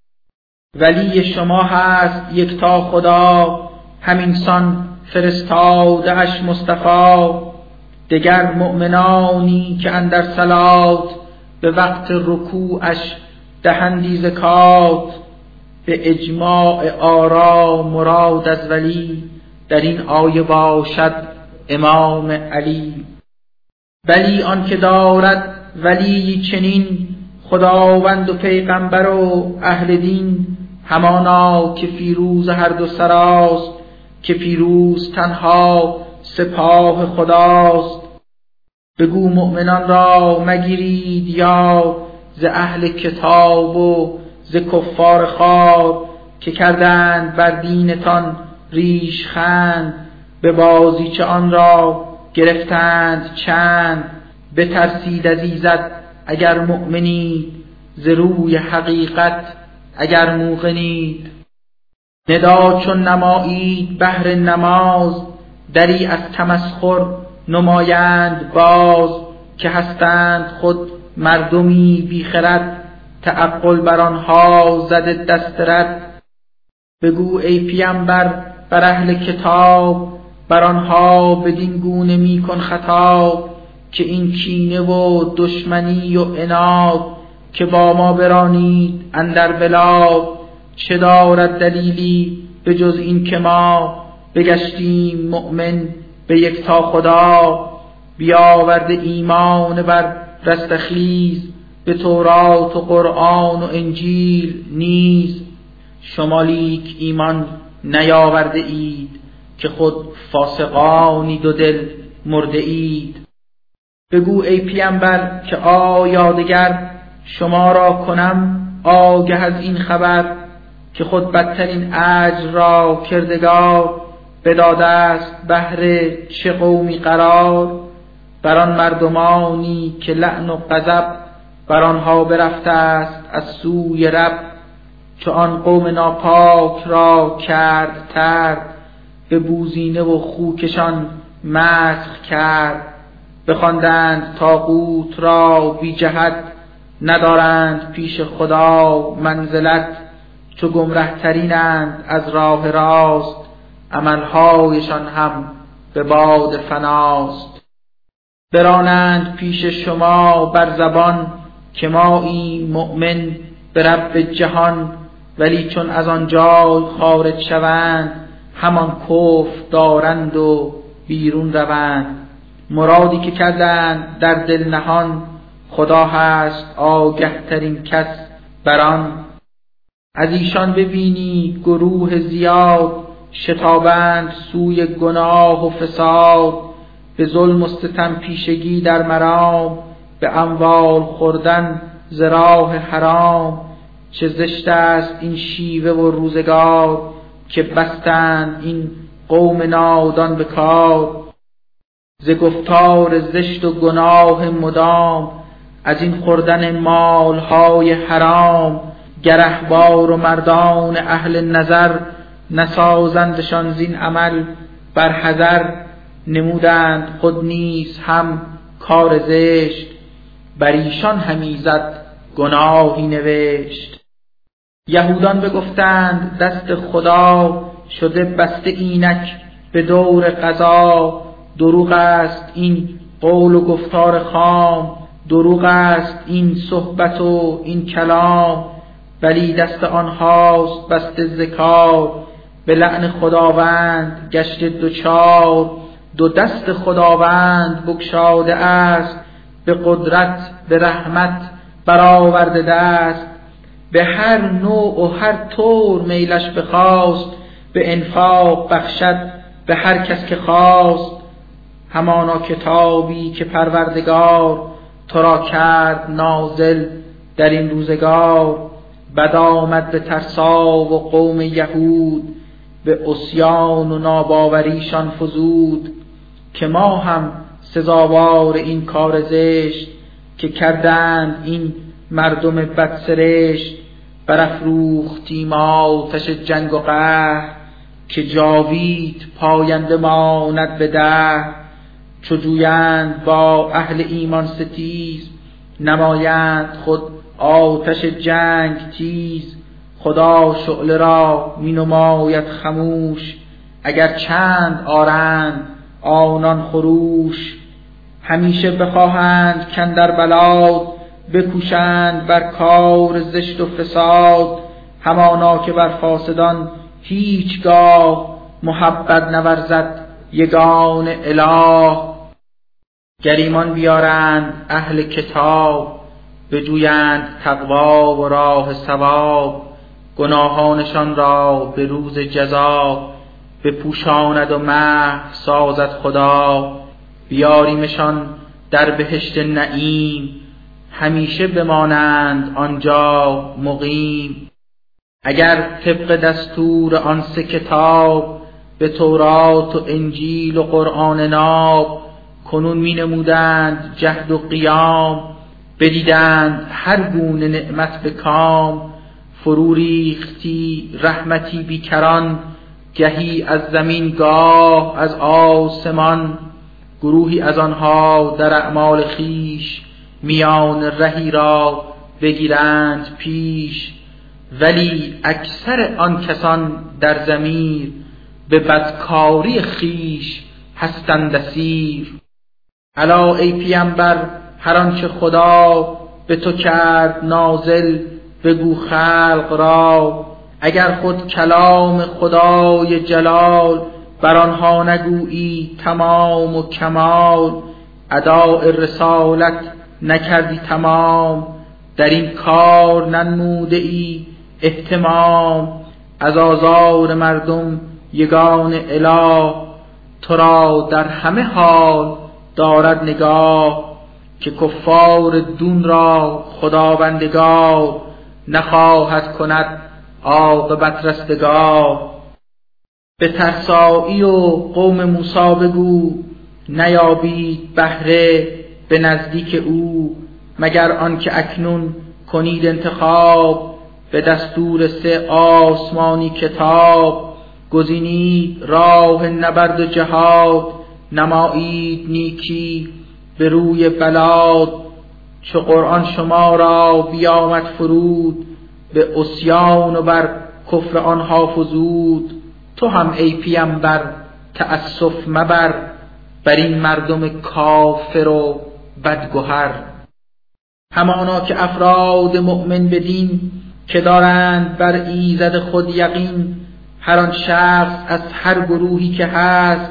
[SPEAKER 1] ولی شما هست یکتا خدا همینسان فرستاده اش مصطفی. دگر مؤمنانی که اندر صلات به وقت رکوعش دهندی زکات. به اجماع آرا مراد از ولی در این آیه باشد امام علی. ولی آن که دارد ولی چنین خداوند و پیغمبر و اهل دین. همانا که فیروز هر دو سراست که پیروز تنها سپاه خداست. بگو مؤمنان را مگیرید یاد ز اهل کتاب و ز کفار خوار. که کردند بر دینتان ریش خند به بازیچه آن را گرفتند چند. بترسید از ایزد اگر مؤمنید ز روی حقیقت اگر موقنید. ندا چون نمایید بهر نماز دری از تمسخر نمایند باز. که هستند خود مردمی بیخرد تعقل بر آنها زده دست رد. بگو ای پیامبر بر اهل کتاب بر آنها بدین گونه می کن خطاب. که این کینه و دشمنی و عناد که با ما برانید اندر بلاد. چه دارد دلیلی به جز این که ما بگشتیم مؤمن به یکتا خدا. بیاورده ایمان بر رستخیز به تورات و قرآن و انجیل نیز. شما لیک ایمان نیاورده اید که خود فاسقانی دو دل مرده اید. بگو ای پیامبر که آیا دگر شما را کنم آگه از این خبر. که خود بدترین اجر را کردگار بداده است بهر چه قومی قرار. بر آن مردمانی که لعن و غضب بر آنها برفته است از سوی رب. چو آن قوم ناپاک را کرد ترد به بوزینه و خوکشان مسخ کرد. بخواندند طاغوت را بی جهت ندارند پیش خدا منزلت. چو گمره ترینند از راه راست عملهایشان هم به باد فناست. برانند پیش شما بر زبان که ماییم مؤمن به رب جهان. ولی چون از آن جای خارج شوند همان کفر دارند و بیرون روند. مرادی که کردند در دل نهان خدا هست آگه ترین کس بران. از ایشان ببینی گروه زیاد شتابند سوی گناه و فساد. به ظلم و ستم پیشگی در مرام به اموال خوردن ز راه حرام. چه زشت است این شیوه و روزگار که بستند این قوم نادان به کار. ز گفتار زشت و گناه مدام، از این خوردن مالهای حرام. گر احبار و مردان اهل نظر، نسازندشان زین عمل بر حذر. نمودند خود نیز هم کار زشت، بر ایشان همی زد گناهی نوشت. یهودان بگفتند دست خدا، شده بسته اینک به دور قضا. دروغ است این قول و گفتار خام، دروغ است این صحبت و این کلام. ولی دست آنهاست بسته ز کار، به لعن خداوند گشته دوچار. دو دست خداوند بگشاده است، به قدرت به رحمت برآورده دست. به هر نوع و هر طور میلش بخواست، به انفاق بخشد به هر کس که خواست. همانا کتابی که پروردگار، تو را کرد نازل در این روزگار. بد آمد به ترسا و قوم یهود، به عصیان و ناباوریشان فزود. که ما هم سزاوار این کار زشت، که کردند این مردم بدسرشت. برافروختیم آتش جنگ و قهر، که جاوید پاینده ماند به دهر. چو جویند با اهل ایمان ستیز، نمایند خود آتش جنگ تیز. خدا شعله را می نماید خموش، اگر چند آرند آنان خروش. همیشه بخواهند کاندر بلاد، بکوشند بر کار زشت و فساد. همانا که بر فاسدان هیچگاه، محبت نورزد یگان اله. گریمان بیارند اهل کتاب، بجویند تقوا و راه صواب. گناهانشان را به روز جزا، بپوشاند و محو سازد خدا. بیاریمشان در بهشت نعیم، همیشه بمانند آنجا مقیم. اگر طبق دستور آن سه کتاب، به تورات و انجیل و قرآن ناب. کنون می نمودند جهد و قیام، بدیدند هر گونه نعمت به کام. فرو ریختی رحمتی بیکران، گهی از زمین گاه از آسمان. گروهی از آنها در اعمال خیش، میان رهی را بگیرند پیش. ولی اکثر آن کسان در ضمیر، به بدکاری خیش هستند اسیر. الا ای پیمبر هر آنچه خدا، به تو کرد نازل بگو خلق را. اگر خود کلام خدای جلال، بر آنها نگویی تمام و کمال. اداء رسالت نکردی تمام، در این کار ننموده ای اهتمام. از آزار مردم یگان اله، تو را در همه حال دارد نگاه. که کفار دون را خداوندگار، نخواهد کند عاقبت رستگار. به ترسایی و قوم موسی بگو، نیابید بهره به نزدیک او. مگر آنکه اکنون کنید انتخاب، به دستور سه آسمانی کتاب. گزینید راه نبرد و جهاد، نمایید نیکی به روی بلاد. چو قرآن شما را بیامد فرود، به عصیان و بر کفر آنها فزود. تو هم ای پیمبر تأسف مبر، بر این مردم کافر و بدگهر. همانا که افراد مؤمن بدین، که دارند بر ایزد خود یقین. هر آن شخص از هر گروهی که هست،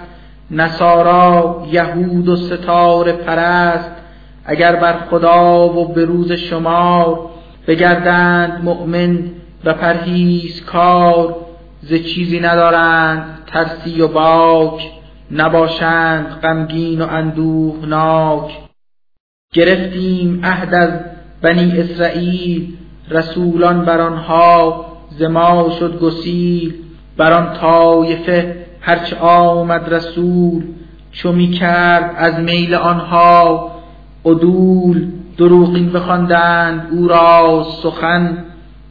[SPEAKER 1] نصارا یهود و ستاره پرست. اگر بر خدا و به روز شمار، بگردند مؤمن و پرهیزکار. ز چیزی ندارند ترسی و باک، نباشند غمگین و اندوهناک. گرفتیم عهد از بنی اسرائیل، رسولان بر آنها ز ما شد گسیل. بر آن طایفه هرچه آمد رسول، چو می کرد از میل آنها عدول. دروغین بخواندند او را سخن،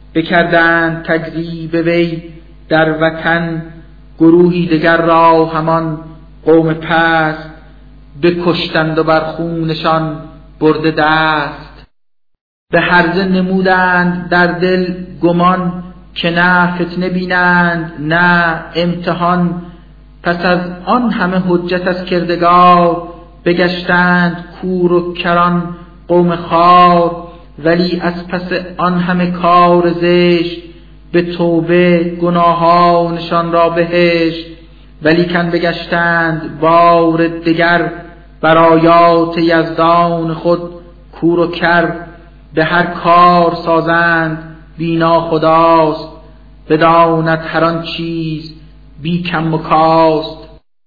[SPEAKER 1] بکردند تکذیب وی در وطن. گروهی دگر را همان قوم پست، بکشتند و بر خونشان برده دست. به هرزه نمودند در دل گمان، که نه فتنه بینند نه امتحان. پس از آن همه حجت از کردگار، بگشتند کور و کران قوم خوار. ولی از پس آن همه کار زشت، به توبه گناهانشان را بهشت. ولیکن بگشتند بار دگر، بر آیات یزدان خود کور و کر. به هر کار سازند بینا خداست، بداند هر آن چیز بی کم و کاست.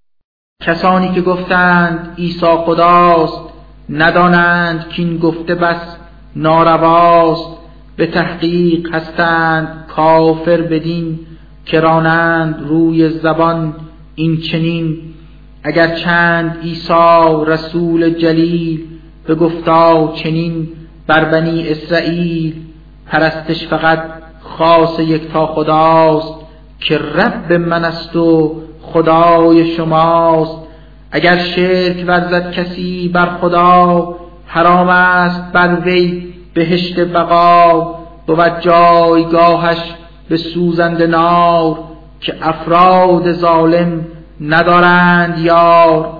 [SPEAKER 1] کسانی که گفتند عیسی خداست، ندانند کین گفته بس نارواست. به تحقیق هستند کافر بدین، که رانند روی زبان این چنین. اگر چند عیسی رسول جلیل، بگفتا چنین بر بنی اسرائیل. پرستش فقط خاص یکتا خداست، که رب من است و خدای شماست. اگر شرک ورزد کسی بر خدا، حرام است بر وی بهشت بقا. بود جایگاهش به سوزنده نار، که افراد ظالم ندارند یار.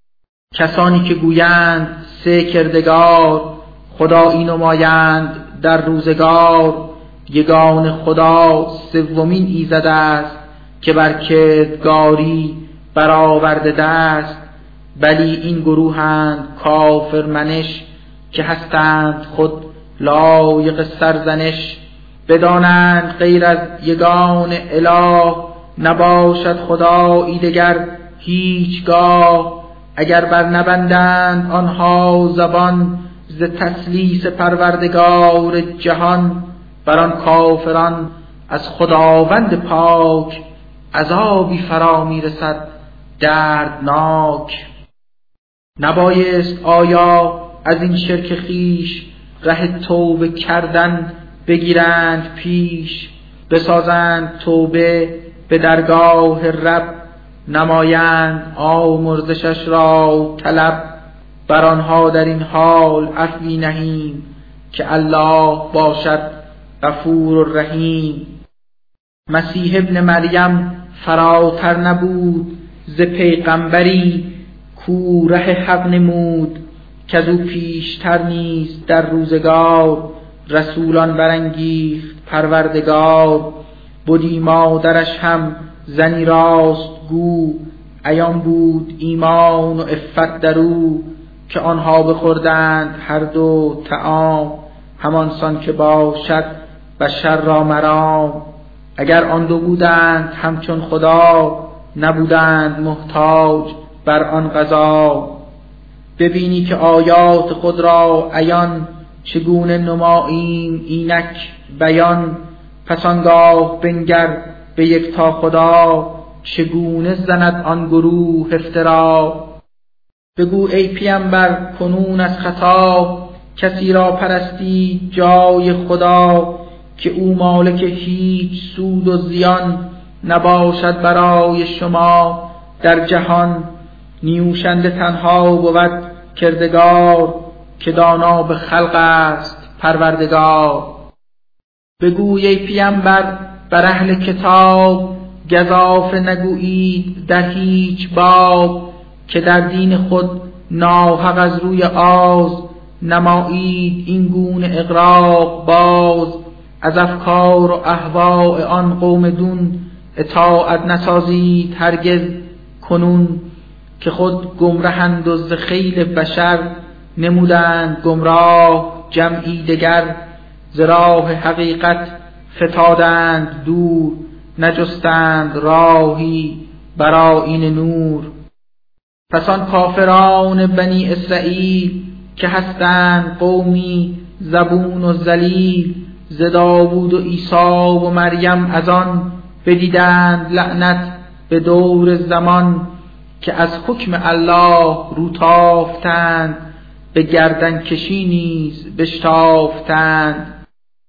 [SPEAKER 1] کسانی که گویند سه کردگار، خدایی نمایند در روزگار. یگان خدا سومین ایزد است، که بر کردگاری برآورده دست. بلی این گروهند کافر منش، که هستند خود لایق سرزنش. بدانند غیر از یگان اله، نباشد خدایی دگر هیچگاه. اگر بر نبندند آنها زبان، ز تثلیث پروردگار جهان. بر آن کافران از خداوند پاک، عذابی فرا میرسد دردناک. نبایست آیا از این شرک خیش، ره توبه کردن بگیرند پیش. بسازند توبه به درگاه رب، نمایند آمرزشش را طلب. بر آنها در این حال عفوی نهیم، که الله باشد غفور و رحیم. مسیح ابن مریم فراتر نبود، ز پیغمبری کو ره حق نمود. که از او پیشتر نیز در روزگار، رسولان برانگیخت پروردگار. بودی مادرش هم زنی راست گو، عیان بود ایمان و عفت در او. که آنها بخوردند هر دو طعام، همان سان که باشد بشر را مرام. اگر آن دو بودند همچون خدا، نبودند محتاج بر آن غذا. ببینی که آیات خود را عیان، چگونه نماییم اینک بیان. پس آنگاه بنگر به یکتا خدا، چگونه زند آن گروه افترا. بگو ای پیامبر کنون از خطا، کسی را پرستی جای خدا. که او مالک هیچ سود و زیان، نباشد برای شما در جهان. نیوشنده تنها بود کردگار، که دانا به خلق است پروردگار. بگوی ای پیامبر بر اهل کتاب، گزافه نگویید در هیچ باب. که در دین خود ناحق از روی آز، نمایید این گونه اغراق باز. از افکار و اهواء آن قوم دون، اطاعت نسازید هرگز کنون. که خود گمرهند و ز خیل بشر، نمودند گمراه جمعی دگر. ز راه حقیقت فتادند دور، نجستند راهی برآیین نور. پس آن کافران بنی اسرائیل، که هستند قومی زبون و ذلیل. ز داوود و عیسی و مریم از آن، بدیدند لعنت به دور زمان، که از حکم الله رو تافتند، به گردن کشی نیز بشتافتند.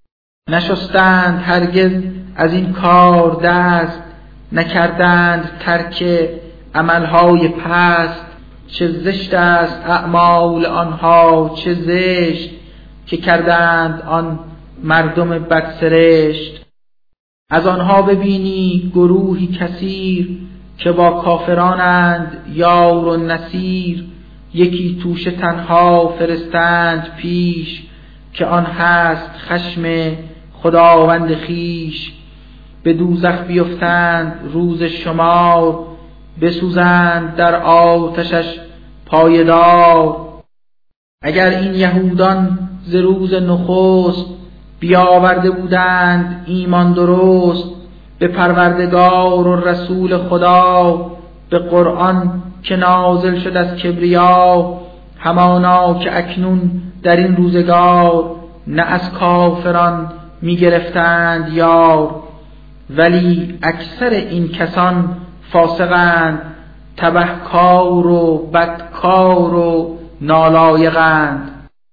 [SPEAKER 1] نشستند هرگز از این کار دست، نکردند ترک عملهای پست. چه زشت است اعمال آنها، چه زشت که کردند آن مردم بدسرشت. از آنها ببینی گروهی کثیر، که با کافرانند یار و نصیر. یکی توشه تنها فرستند پیش، که آن هست خشم خداوند خیش. به دوزخ بیفتند روز شمار، بسوزند در آتشش پایدار. اگر این یهودان ز روز نخست، بیاورده بودند ایمان درست. به پروردگار و رسول خدا، به قرآن که نازل شد از کبریا. همانا که اکنون در این روزگار، نه از کافران می گرفتند یار. ولی اکثر این کسان فاسقند، تبهکار و بدکار و نالایقند.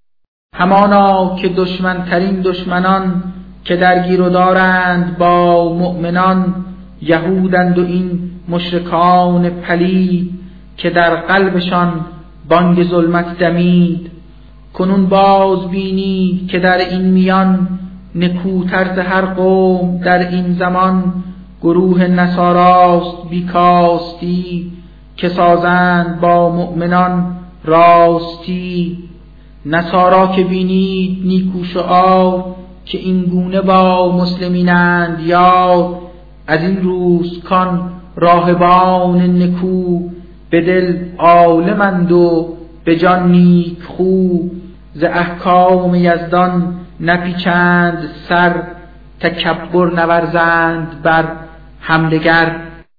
[SPEAKER 1] همانا که دشمنترین دشمنان، که درگیر و دارند با مؤمنان. یهودند و این مشرکان پلید، که در قلبشان بانگ ظلمت دمید. کنون باز بینید که در این میان، نکوتر ز هر قوم در این زمان. گروه نصاراست بیکاستی، که سازند با مؤمنان راستی. نصارا که بینید نیکو شعار، که این گونه با مسلمینند یار. از این روز کان راهبان نکو، به دل عالمند و به جان نیک خو. ز احکام یزدان نپیچند سر، تکبر نورزند بر همدگر.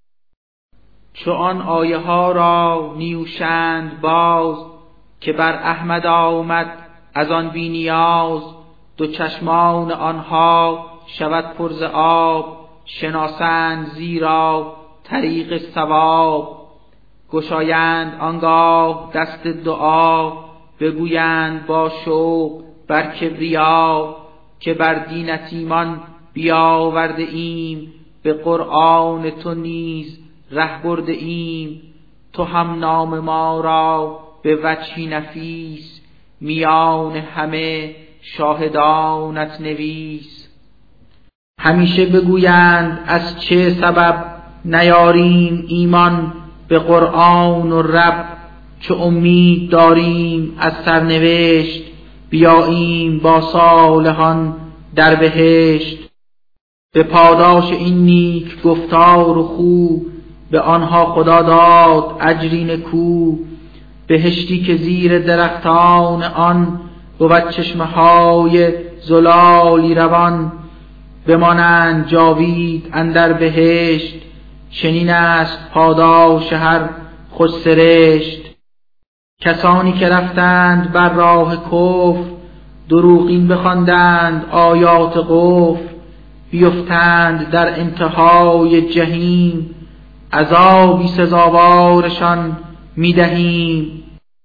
[SPEAKER 1] چو آن آیه ها را نیوشند باز، که بر احمد آمد از آن بی نیاز. دو چشمان آنها شود پر ز آب، شناسند زیرا طریق صواب. گشایند آنگاه دست دعا، بگویند با شوق بر کبریا. که بر دینت ایمان بیاورده ایم، به قرآن تو نیز ره برده ایم. تو هم نام ما را به وجهی نفیس، میان همه شاهدانت نویس. همیشه بگویند از چه سبب، نیاریم ایمان به قرآن و رب. چو امید داریم از سرنوشت، بیاییم با صالحان در بهشت. به پاداش این نیک گفتار و خو، به آنها خدا داد اجری نکو. بهشتی که زیر درختان آن، بود چشمه های زلالی روان. بمانند جاوید اندر بهشت، چنین است پاداش هر خوش سرشت. کسانی که رفتند بر راه کفر، دروغین بخواندند آیات قفر. بیفتند در انتهای جحیم، عذابی سزاوارشان میدهیم.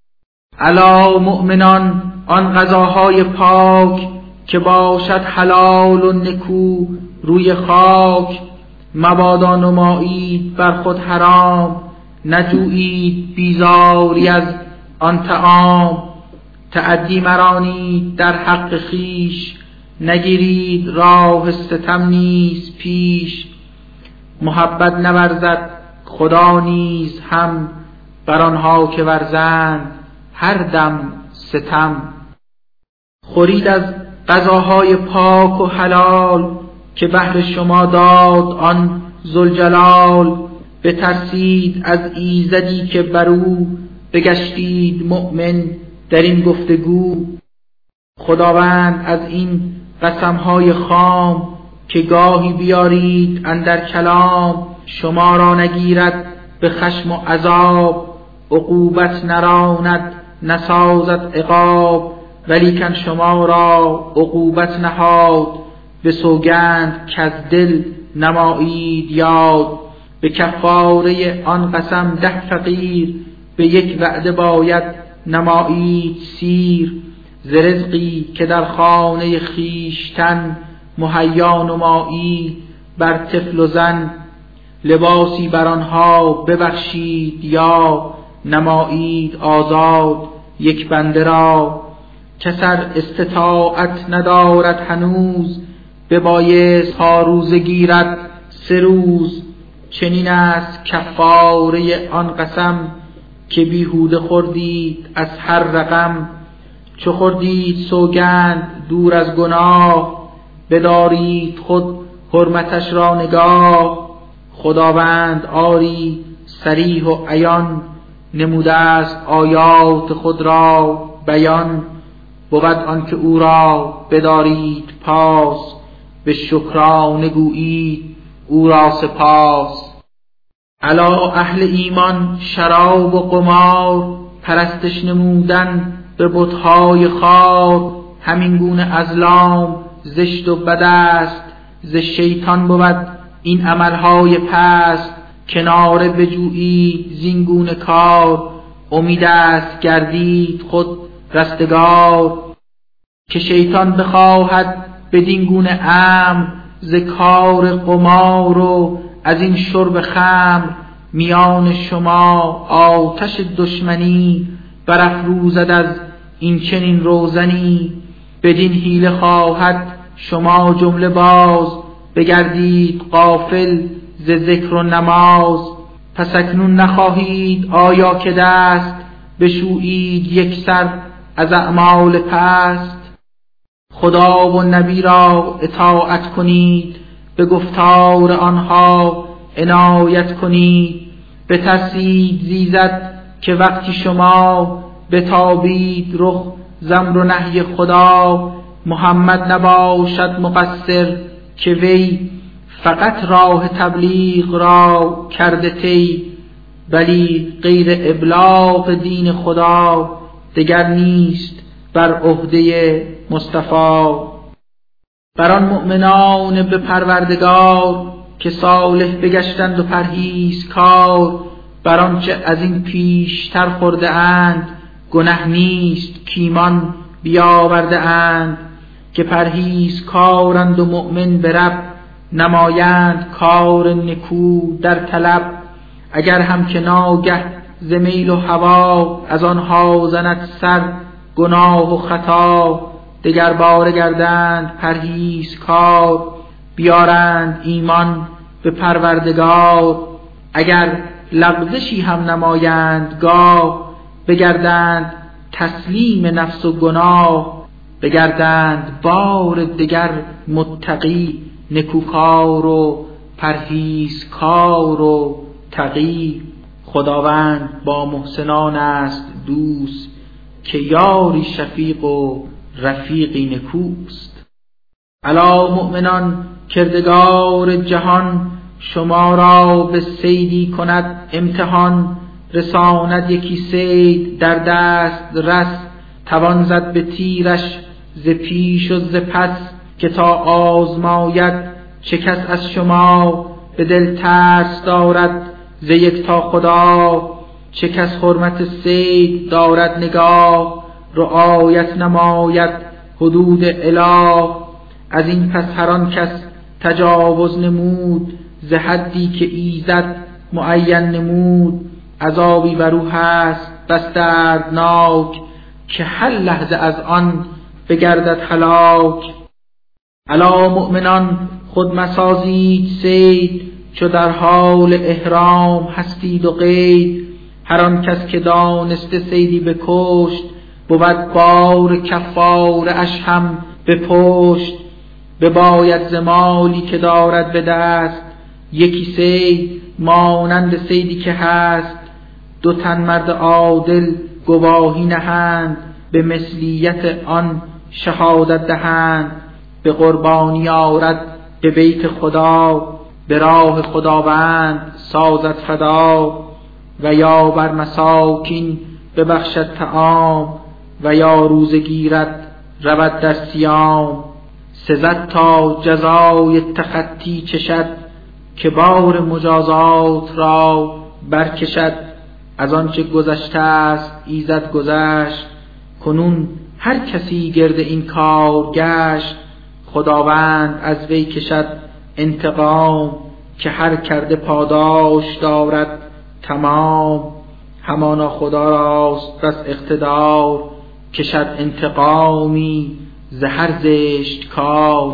[SPEAKER 1] الا مؤمنان آن غذاهای پاک، که باشد حلال و نکو روی خاک. مبادا نمایید بر خود حرام، نجویید بیزاری از آن طعام. تعدی مرانید در حق خیش، نگیرید راه ستم نیز پیش. محبت نورزد خدا نیز هم، بر آنها که ورزند هر دم ستم. خورید از غذاهای پاک و حلال، که بهر شما داد آن ذوالجلال. بترسید از ایزدی که برو، بگشتید مؤمن در این گفتگو. خداوند از این قسمهای خام، که گاهی بیارید اندر کلام. شما را نگیرد به خشم و عذاب، عقوبت نراند نسازد عقاب. ولیکن شما را عقوبت نهاد، به سوگند کز دل نمایید یاد. به کفاره آن قسم 10 فقیر، به یک وعده باید نمایید سیر. ز رزقی که در خانه خویشتن، مهیا نمایید بر طفل و زن. لباسی بر آنها ببخشید یا، نمایید آزاد یک بنده را. کسر استطاعت ندارد هنوز، ببایست تا روزه گیرد 3 روز. چنین است کفاره آن قسم، که بیهوده خوردید از هر رقم. چو خوردید سوگند دور از گناه، بدارید خود حرمتش را نگاه. خداوند آری صریح و عیان، نموده است آیات خود را بیان. بود آن که او را بدارید پاس، به شکرانه گویید او را سپاس. علا اهل ایمان شراب و قمار، پرستش نمودن به بت‌های خوار. همین گونه ازلام زشت و بد است، ز شیطان بود این عملهای پست. کناره بجویید زین گونه کار، امید است گردید خود رستگار. که شیطان بخواهد بدین گونه امر، ز کار قمار و از این شرب خمر. میان شما آتش دشمنی، برافروزد از این چنین روزنی. بدین حیله خواهد شما جمله باز، بگردید غافل ز ذکر و نماز. پس اکنون نخواهید آیا که دست، بشویید یک سر از اعمال پست. خدا و نبی را اطاعت کنید، به گفتار آنها عنایت کنید. بترسید زیزد که وقتی شما، بتابید رخ ز امر و نهی خدا. محمد نباشد مقصر که وی، فقط راه تبلیغ را کرده طی. ولی غیر ابلاغ دین خدا، دگر نیست بر عهده مصطفی. بر آن مؤمنان به پروردگار، که صالح بگشتند و پرهیزکار. بر آنچه از این پیشتر خورده اند، گنه نیست کایمان بیاورده اند. که پرهیزکارند و مؤمن به رب، نمایند کار نکو در طلب. اگر هم که ناگه ز میل و هوا، از آنها زند سر گناه و خطا. دگر باره گردند پرهیزکار، بیارند ایمان به پروردگار. اگر لغزشی هم نمایند گاه، بگردند تسلیم نفس و گناه. بگردند بار دگر متقی، نکوکار و پرهیزکار و تقی. خداوند با محسنان است دوست، که یاری شفیق و رفیقی نکوست. الا مؤمنان کردگار جهان، شما را به صیدی کند امتحان. رساند یکی صید در دست رس، توان زد به تیرش ز پیش و ز پس. که تا آزماید چه کس از شما، به دل ترس دارد ز یکتا خدا. چه کس حرمت صید دارد نگاه، رعایت نماید حدود اله. از این پس هر آن کس تجاوز نمود، ز حدی که ایزد معین نمود. عذابی بر او هست بس دردناک، که هر لحظه از آن بگردد هلاک. الا مؤمنان خود مسازید صید، چو در حال احرام هستید و قید. هر آن کس که دانسته صیدی بکشت، بود بار کفاره اش هم به پشت. بباید ز مالی که دارد به دست، یکی صید مانند صیدی که هست. 2 تن مرد عادل گواهی نهند، به مثلیت آن شهادت دهند. به قربانی آرد به بیت خدا، به راه خداوند سازد فدا. و یا بر مساکین ببخشد طعام، و یا روزه گیرد رود در صیام. سزد تا جزای تخطی چشد، که بار مجازات را برکشد. از آنچه گذشته است ایزد گذشت، کنون هر کسی گرد این کار گشت. خداوند از وی کشد انتقام، که هر کرده پاداش دارد تمام. همانا خدا راست بس اقتدار، کشد انتقامی ز هر زشت کار.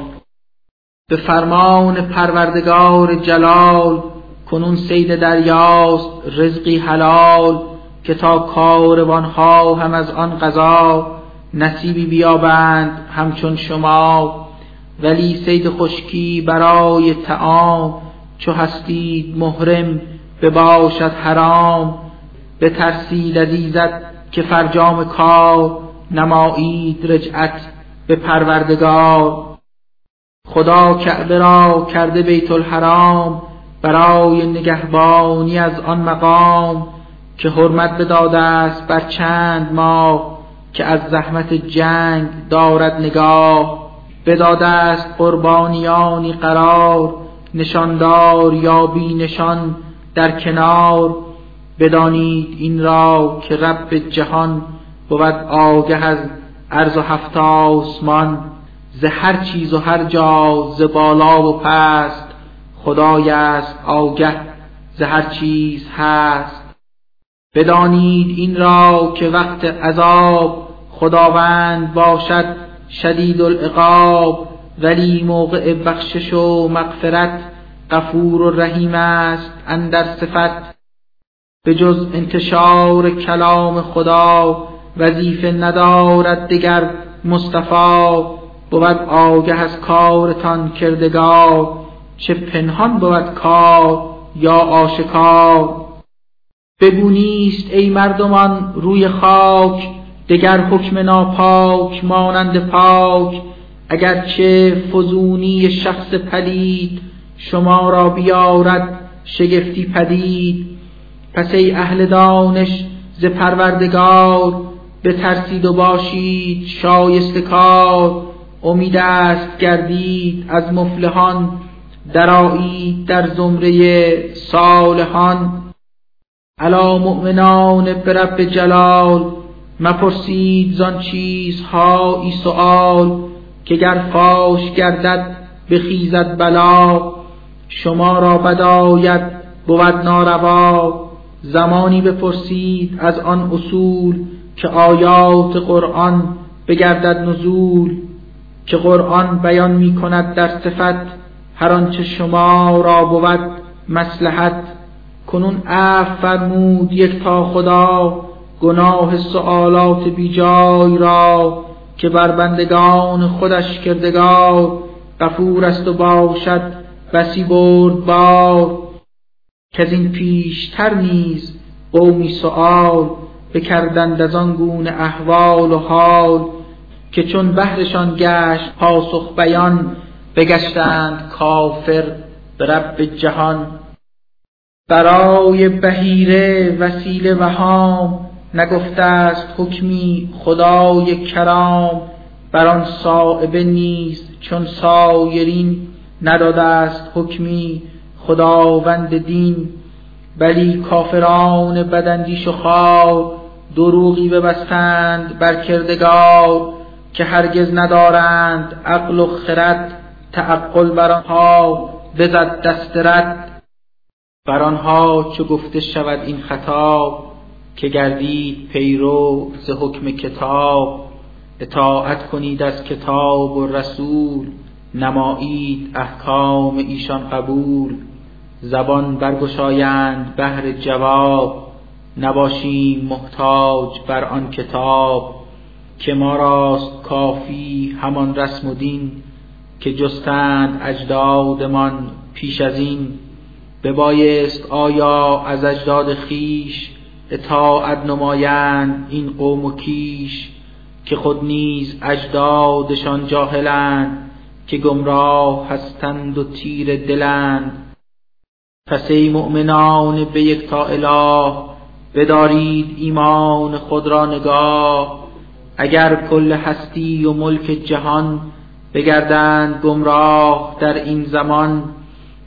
[SPEAKER 1] به فرمان پروردگار جلال، کنون صید دریاست رزقی حلال. که تا کاروانها هم از آن غذا، نصیبی بیابند همچون شما. ولی صید خشکی برای طعام، چو هستید محرم بباشد حرام. بترسید از ایزد که فرجام کار، نمایید رجعت به پروردگار. خدا کعبه را کرده بیت الحرام، برای نگهبانی از آن مقام. که حرمت بداده است بر چند ماه، که از زحمت جنگ دارد نگاه. بداده است قربانیانی قرار، نشاندار یا بی نشان در کنار. بدانید این را که رب جهان، بود آگه از عرض و هفت آسمان. ز هر چیز و هر جا ز بالا و پست، خدای است آگه ز هر چیز هست. بدانید این را که وقت عذاب، خداوند باشد شدید العقاب. ولی موقع بخشش و مغفرت، غفور و رحیم است اندر صفت. به جز انتشار کلام خدا، وظیفه ندارد دگر مصطفی. بود آگه از کارتان کردگار، چه پنهان بود کار یا آشکار. بگو نیست ای مردمان روی خاک، دگر حکم ناپاک مانند پاک. اگرچه فزونی شخص پلید، شما را بیارد شگفتی پدید. پس ای اهل دانش ز پروردگار، بترسید و باشید شایسته کار. امید است گردید از مفلحان، درآیید در زمره صالحان. الا مؤمنان به رب جلال، مپرسید زان چیزهایی سؤال. که گر فاش گردد بخیزد بلا، شما را بداید بود ناروا. زمانی بپرسید از آن اصول، که آیات قرآن بگردد نزول. که قرآن بیان می کند در صفت، هر آنچه شما را بود مصلحت. کنون عفو فرمود یکتا خدا، گناه سؤالات بی جای را. که بر بندگان خودش کردگار، غفور است و باشد بسی بردبار. که از این پیشتر نیز قومی سؤال، بکردند از آن گونه احوال و حال. که چون بهرشان گشت پاسخ بیان، بگشتند کافر به رب جهان. برای بحیره وسیله وهام، نگفته است حکمی خدای کرام. بر آن صائبه نیز چون سایرین، نداده است حکمی خداوند دین. بلی کافران بداندیش و خوار، دروغی ببستند بر کردگار. که هرگز ندارند عقل و خرد، تعقل بر آنها بزد دست رد. بر آنها چو گفته شود این خطاب، که گردید پیرو ز حکم کتاب. اطاعت کنید از کتاب و رسول، نمایید احکام ایشان قبول. زبان برگشایند بهر جواب، نباشیم محتاج بر آن کتاب. که ما راست کافی همان رسم و دین، که جستند اجدادمان پیش از این. ببایست آیا از اجداد خیش، اطاعت نمایند این قوم و کیش. که خود نیز اجدادشان جاهلند، که گمراه هستند و تیر دلند. پس ای مؤمنان به یکتا اله، بدارید ایمان خود را نگاه. اگر کل هستی و ملک جهان، بگردند گمراه در این زمان.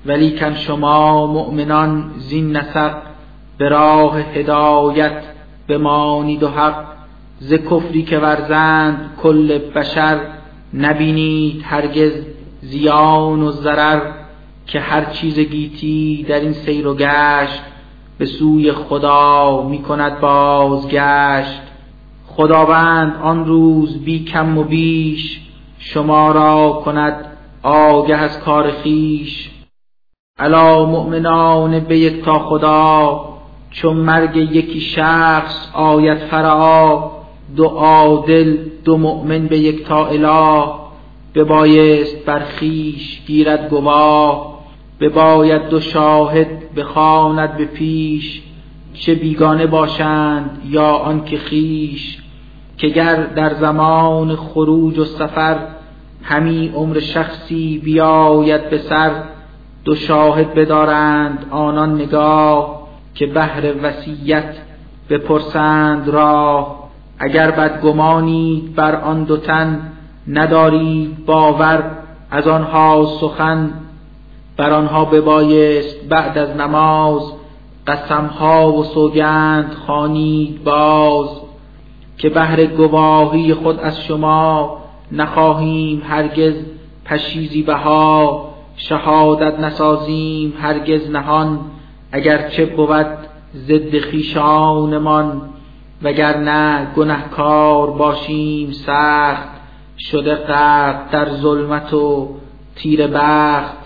[SPEAKER 1] ولیکن شما مؤمنان زین نسق به راه هدایت بمانید و حق ز کفری که ورزند کل بشر نبینید هرگز زیان و ضرر که هر چیز گیتی در این سیر و گشت به سوی خدا می کند بازگشت. خداوند آن روز بی کم و بیش شما را کند آگه از کار خویش. الا مؤمنان به یکتا خدا چون مرگ یکی شخص آید فرا. دو عادل دو مؤمن به یکتا اله ببایست بر خویش گیرد گواه. بباید دو شاهد بخواند به پیش چه بیگانه باشند یا آن که خویش. که گر در زمان خروج و سفر همی عمر شخصی بیاید به سر دو شاهد بدارند آنان نگاه که بهر وصیت بپرسند راه. اگر بدگمانید بر آن دو تن ندارید باور از آنها سخن بر آنها ببایست بعد از نماز قسمها و سوگند خوانید باز. که بهر گواهی خود از شما نخواهیم هرگز پشیزی بها. شهادت نسازیم هرگز نهان اگرچه بود ضد خویشانمان. وگرنه گنهکار باشیم سخت شده غرق در ظلمت و تیره بخت.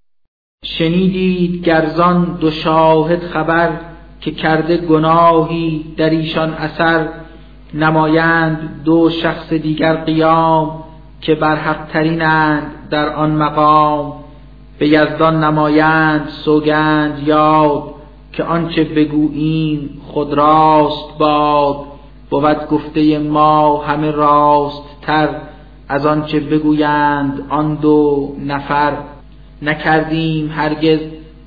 [SPEAKER 1] شنیدید گرزان دو شاهد خبر که کرده گناهی در ایشان اثر. نمایند دو شخص دیگر قیام که برحق ترینند در آن مقام. به یزدان نمایند سوگند یاد که آنچه بگوییم خود راست باد. بود گفته ما همه راست تر از آنچه بگویند آن دو نفر. نکردیم هرگز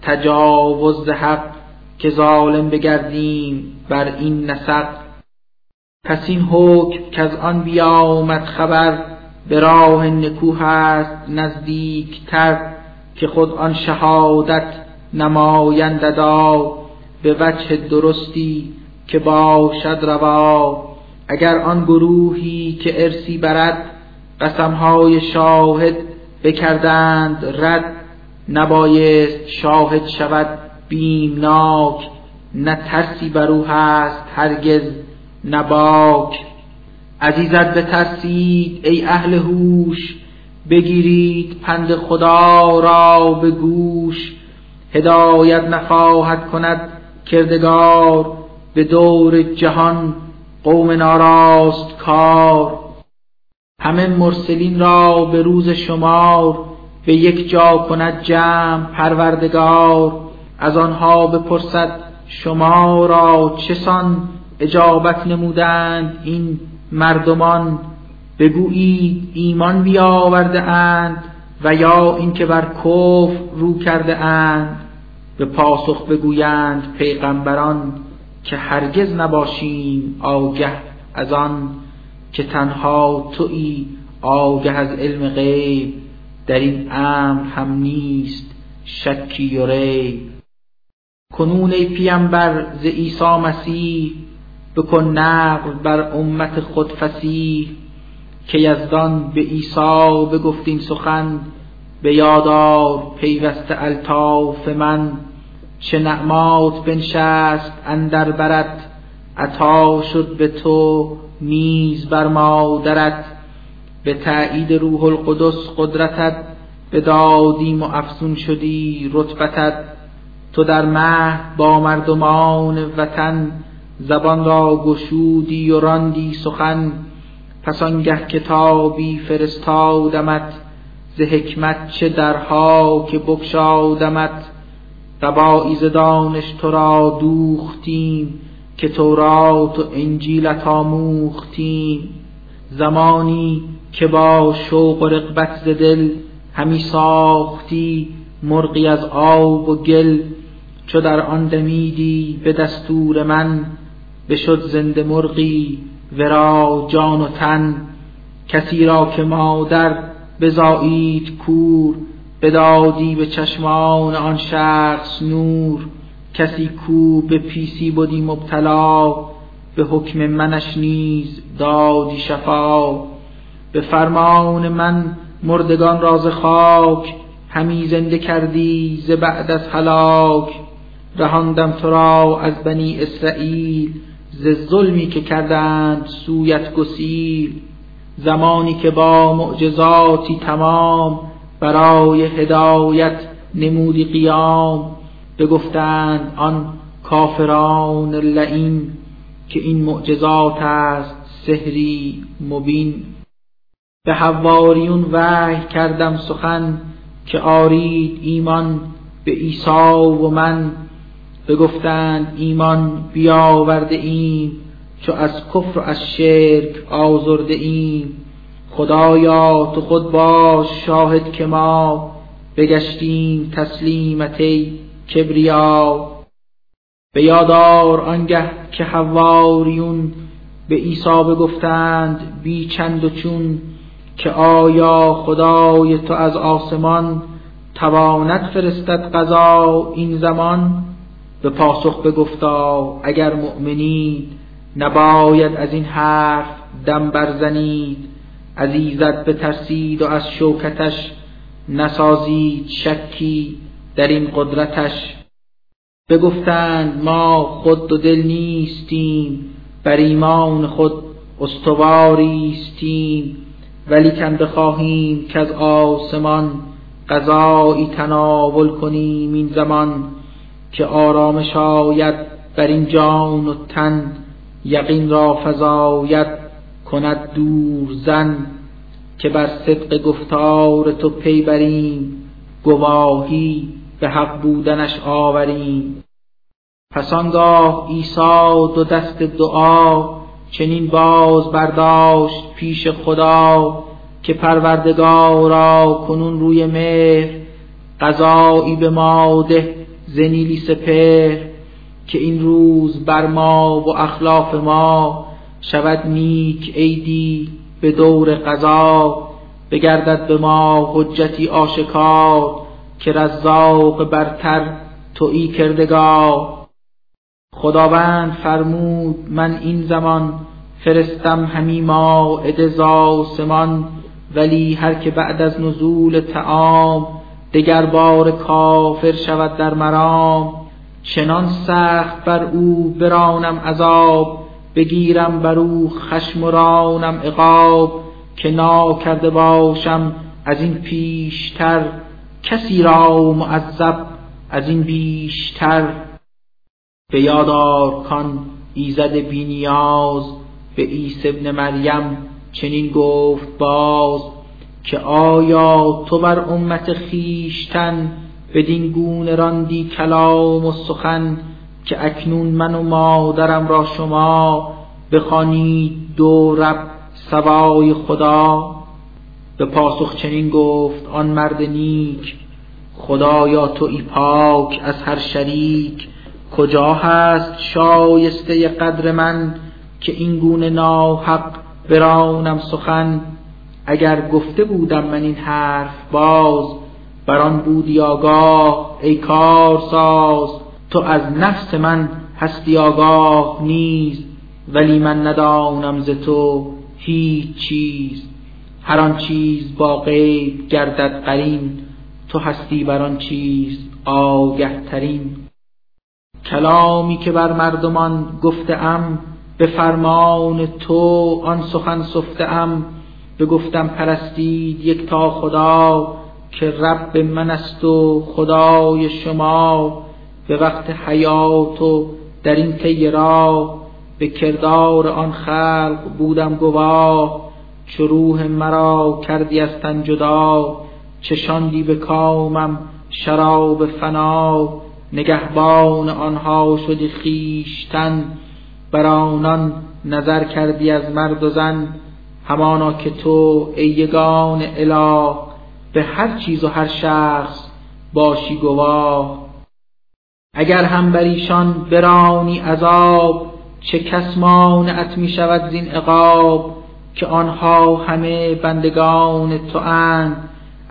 [SPEAKER 1] تجاوز حق که ظالم بگردیم بر این نسق. پس این حکم که از آن بیامد خبر به راه نکو هست نزدیک تر. که خود آن شهادت نمایند ادا به وجه درستی که باشد روا. اگر آن گروهی که ارثی برد قسمهای شاهد بکردند رد. نبایست شاهد شود بیمناک نه ترسی برو هست هرگز نباک. عزیزت بترسید ای اهل هوش بگیرید پند خدا را به گوش. هدایت نخواهد کند کردگار به دور جهان قوم ناراست کار. همه مرسلین را به روز شمار به یک جا کند جمع پروردگار. از آنها بپرسد شما را چسان اجابت نمودند این مردمان. بگویید ایمان بیاورده اند و یا اینکه بر کفر رو کرده اند. به پاسخ بگویند پیغمبران که هرگز نباشیم آگه از آن که تنها تویی آگه از علم غیب. در این امر هم نیست شکی و ریب. کنون ای پیامبر ز عیسی مسیح بکن نقل بر امت خود فصیح. که یزدان به عیسی بگفت این سخن به یادار پیوسته الطاف من. چه نعمات بنشست اندر برت عطا شد به تو نیز بر مادرت. به تأیید روح القدس قدرتت بدادیم و افزون شدی رتبتت. تو در مهد با مردمان وطن زبان را گشودی و راندی سخن. پس آنگه کتابی فرستادمت ز حکمت چه درها که بگشادمت. قبایی ز دانش تو را دوختیم که تورات و انجیلت آموختیم. زمانی که با شوق و رغبت ز دل همی ساختی مرغی از آب و گل. چو در آن دمیدی به دستور من بشد زنده مرغی ورا جان و تن. کسی را که مادر بزایید کور بدادی به چشمان آن شخص نور. کسی کو به پیسی بودی مبتلا، به حکم منش نیز دادی شفا. به فرمان من مردگان را ز خاک، همی زنده کردی ز بعد از هلاک. رهاندم تو را از بنی اسرائیل، ز ظلمی که کردند سویت گسیل. زمانی که با معجزاتی تمام، برای هدایت نمودی قیام. بگفتند آن کافران لعین، که این معجزات است سحری مبین. به حواریون وحی کردم سخن، که آرید ایمان به عیسی و من. بگفتند ایمان بیاورده ایم، چو از کفر و از شرک آزرده ایم. خدایا تو خود باش شاهد که ما، بگشتیم تسلیمت ای کبریا. به یادار آنگه که حواریون، به عیسی بگفتند بی چند و چون. که آیا خدای تو از آسمان، تواند فرستد قضا این زمان؟ به پاسخ بگفتا اگر مؤمنید، نباید از این حرف دم برزنید. از ایزد بترسید و از شوکتش، نسازید شکی در این قدرتش. بگفتند ما خود دو دل نیستیم، بر ایمان خود استواریستیم. ولیکن بخواهیم که از آسمان، قضایی تناول کنیم این زمان. که آرامش آید بر این جان و تن، یقین را فزاید کند دور زن. که بر صدق گفتار تو پی بریم، گواهی به حق بودنش آوریم. پس آنگاه عیسی دو دست دعا، چنین باز برداشت پیش خدا. که پروردگارا کنون روی مهر، قضایی به ما ده ز نیلی سپهر. که این روز بر ما و اخلاف ما، شود نیک عیدی به دور قضا. بگردد به ما حجتی آشکار، که رزاق برتر تویی کردگار. خداوند فرمود من این زمان، فرستم همی مائده ز آسمان. ولی هر که بعد از نزول طعام، دگر بار کافر شود در مرام. چنان سخت بر او برانم عذاب، بگیرم بر او خشم و رانم عقاب. که ناکرده باشم از این پیشتر، کسی را معذب از این بیشتر. به یادار کان ایزد بی نیاز، به عیسی ابن مریم چنین گفت باز. که آیا تو بر امت خیشتن، بدین گونه راندی کلام و سخن. که اکنون من و مادرم را شما، بخوانید دو رب سوای خدا. به پاسخ چنین گفت آن مرد نیک، خدایا تویی پاک از هر شریک. کجا هست شایسته قدر من، که این گونه ناحق برانم سخن. اگر گفته بودم من این حرف باز، بران بودی آگاه ای کارساز. تو از نفس من هستی آگاه نیز، ولی من ندانم ز تو هیچ چیز. هر آن چیز با غیب گردد قرین، تو هستی بر آن چیز آگه ترین. کلامی که بر مردمان گفته ام، به فرمان تو آن سخن سفته ام. بگفتم پرستید یکتا خدا، که رب من است و خدای شما. به وقت حیات و در این طی راه، به کردار آن خلق بودم گواه. چو روح مرا کردی از تن جدا، چشاندی به کامم شراب فنا. نگهبان آنها شدی خویشتن، بر آنان نظر کردی از مرد و زن. همانا که تو ای یگان اله، به هر چیز و هر شخص باشی گواه. اگر هم بر ایشان برانی عذاب، چه کس مانعت می شود زین عقاب. که آنها همه بندگان تو اند،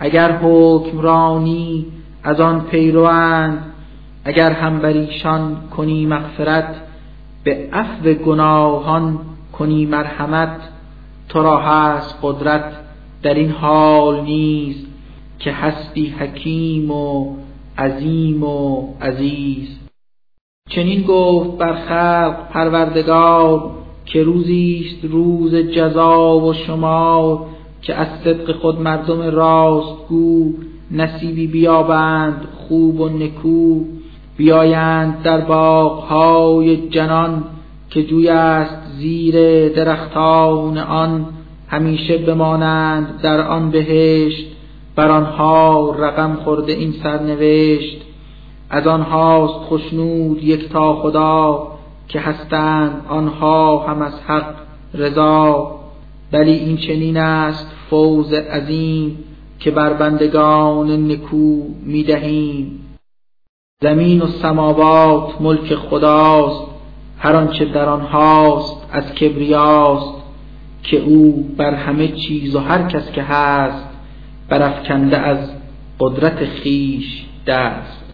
[SPEAKER 1] اگر حکمرانی از آن پیروند، اگر هم بر ایشان کنی مغفرت، به عفو گناهان کنی مرحمت. تو را هست قدرت در این حال نیز، که هستی حکیم و عظیم و عزیز. چنین گفت بر خلق پروردگار، که روزیست روز جزا و شمار، که از صدق خود مردم راستگو، نصیبی بیابند خوب و نکو. بیایند در باغ‌های جنان، که جوی است زیر درختان آن. همیشه بمانند در آن بهشت، بر آنها رقم خورده این سرنوشت. از آنهاست خشنود یکتا خدا، که هستند آنها هم از حق رضا. بلی این چنین است فوز عظیم، که بر بندگان نکو می دهیم. زمین و سماوات ملک خداست، هر آنچه در آنهاست از کبریاست. که او بر همه چیز و هر کس که هست، برافکنده از قدرت خویش دست.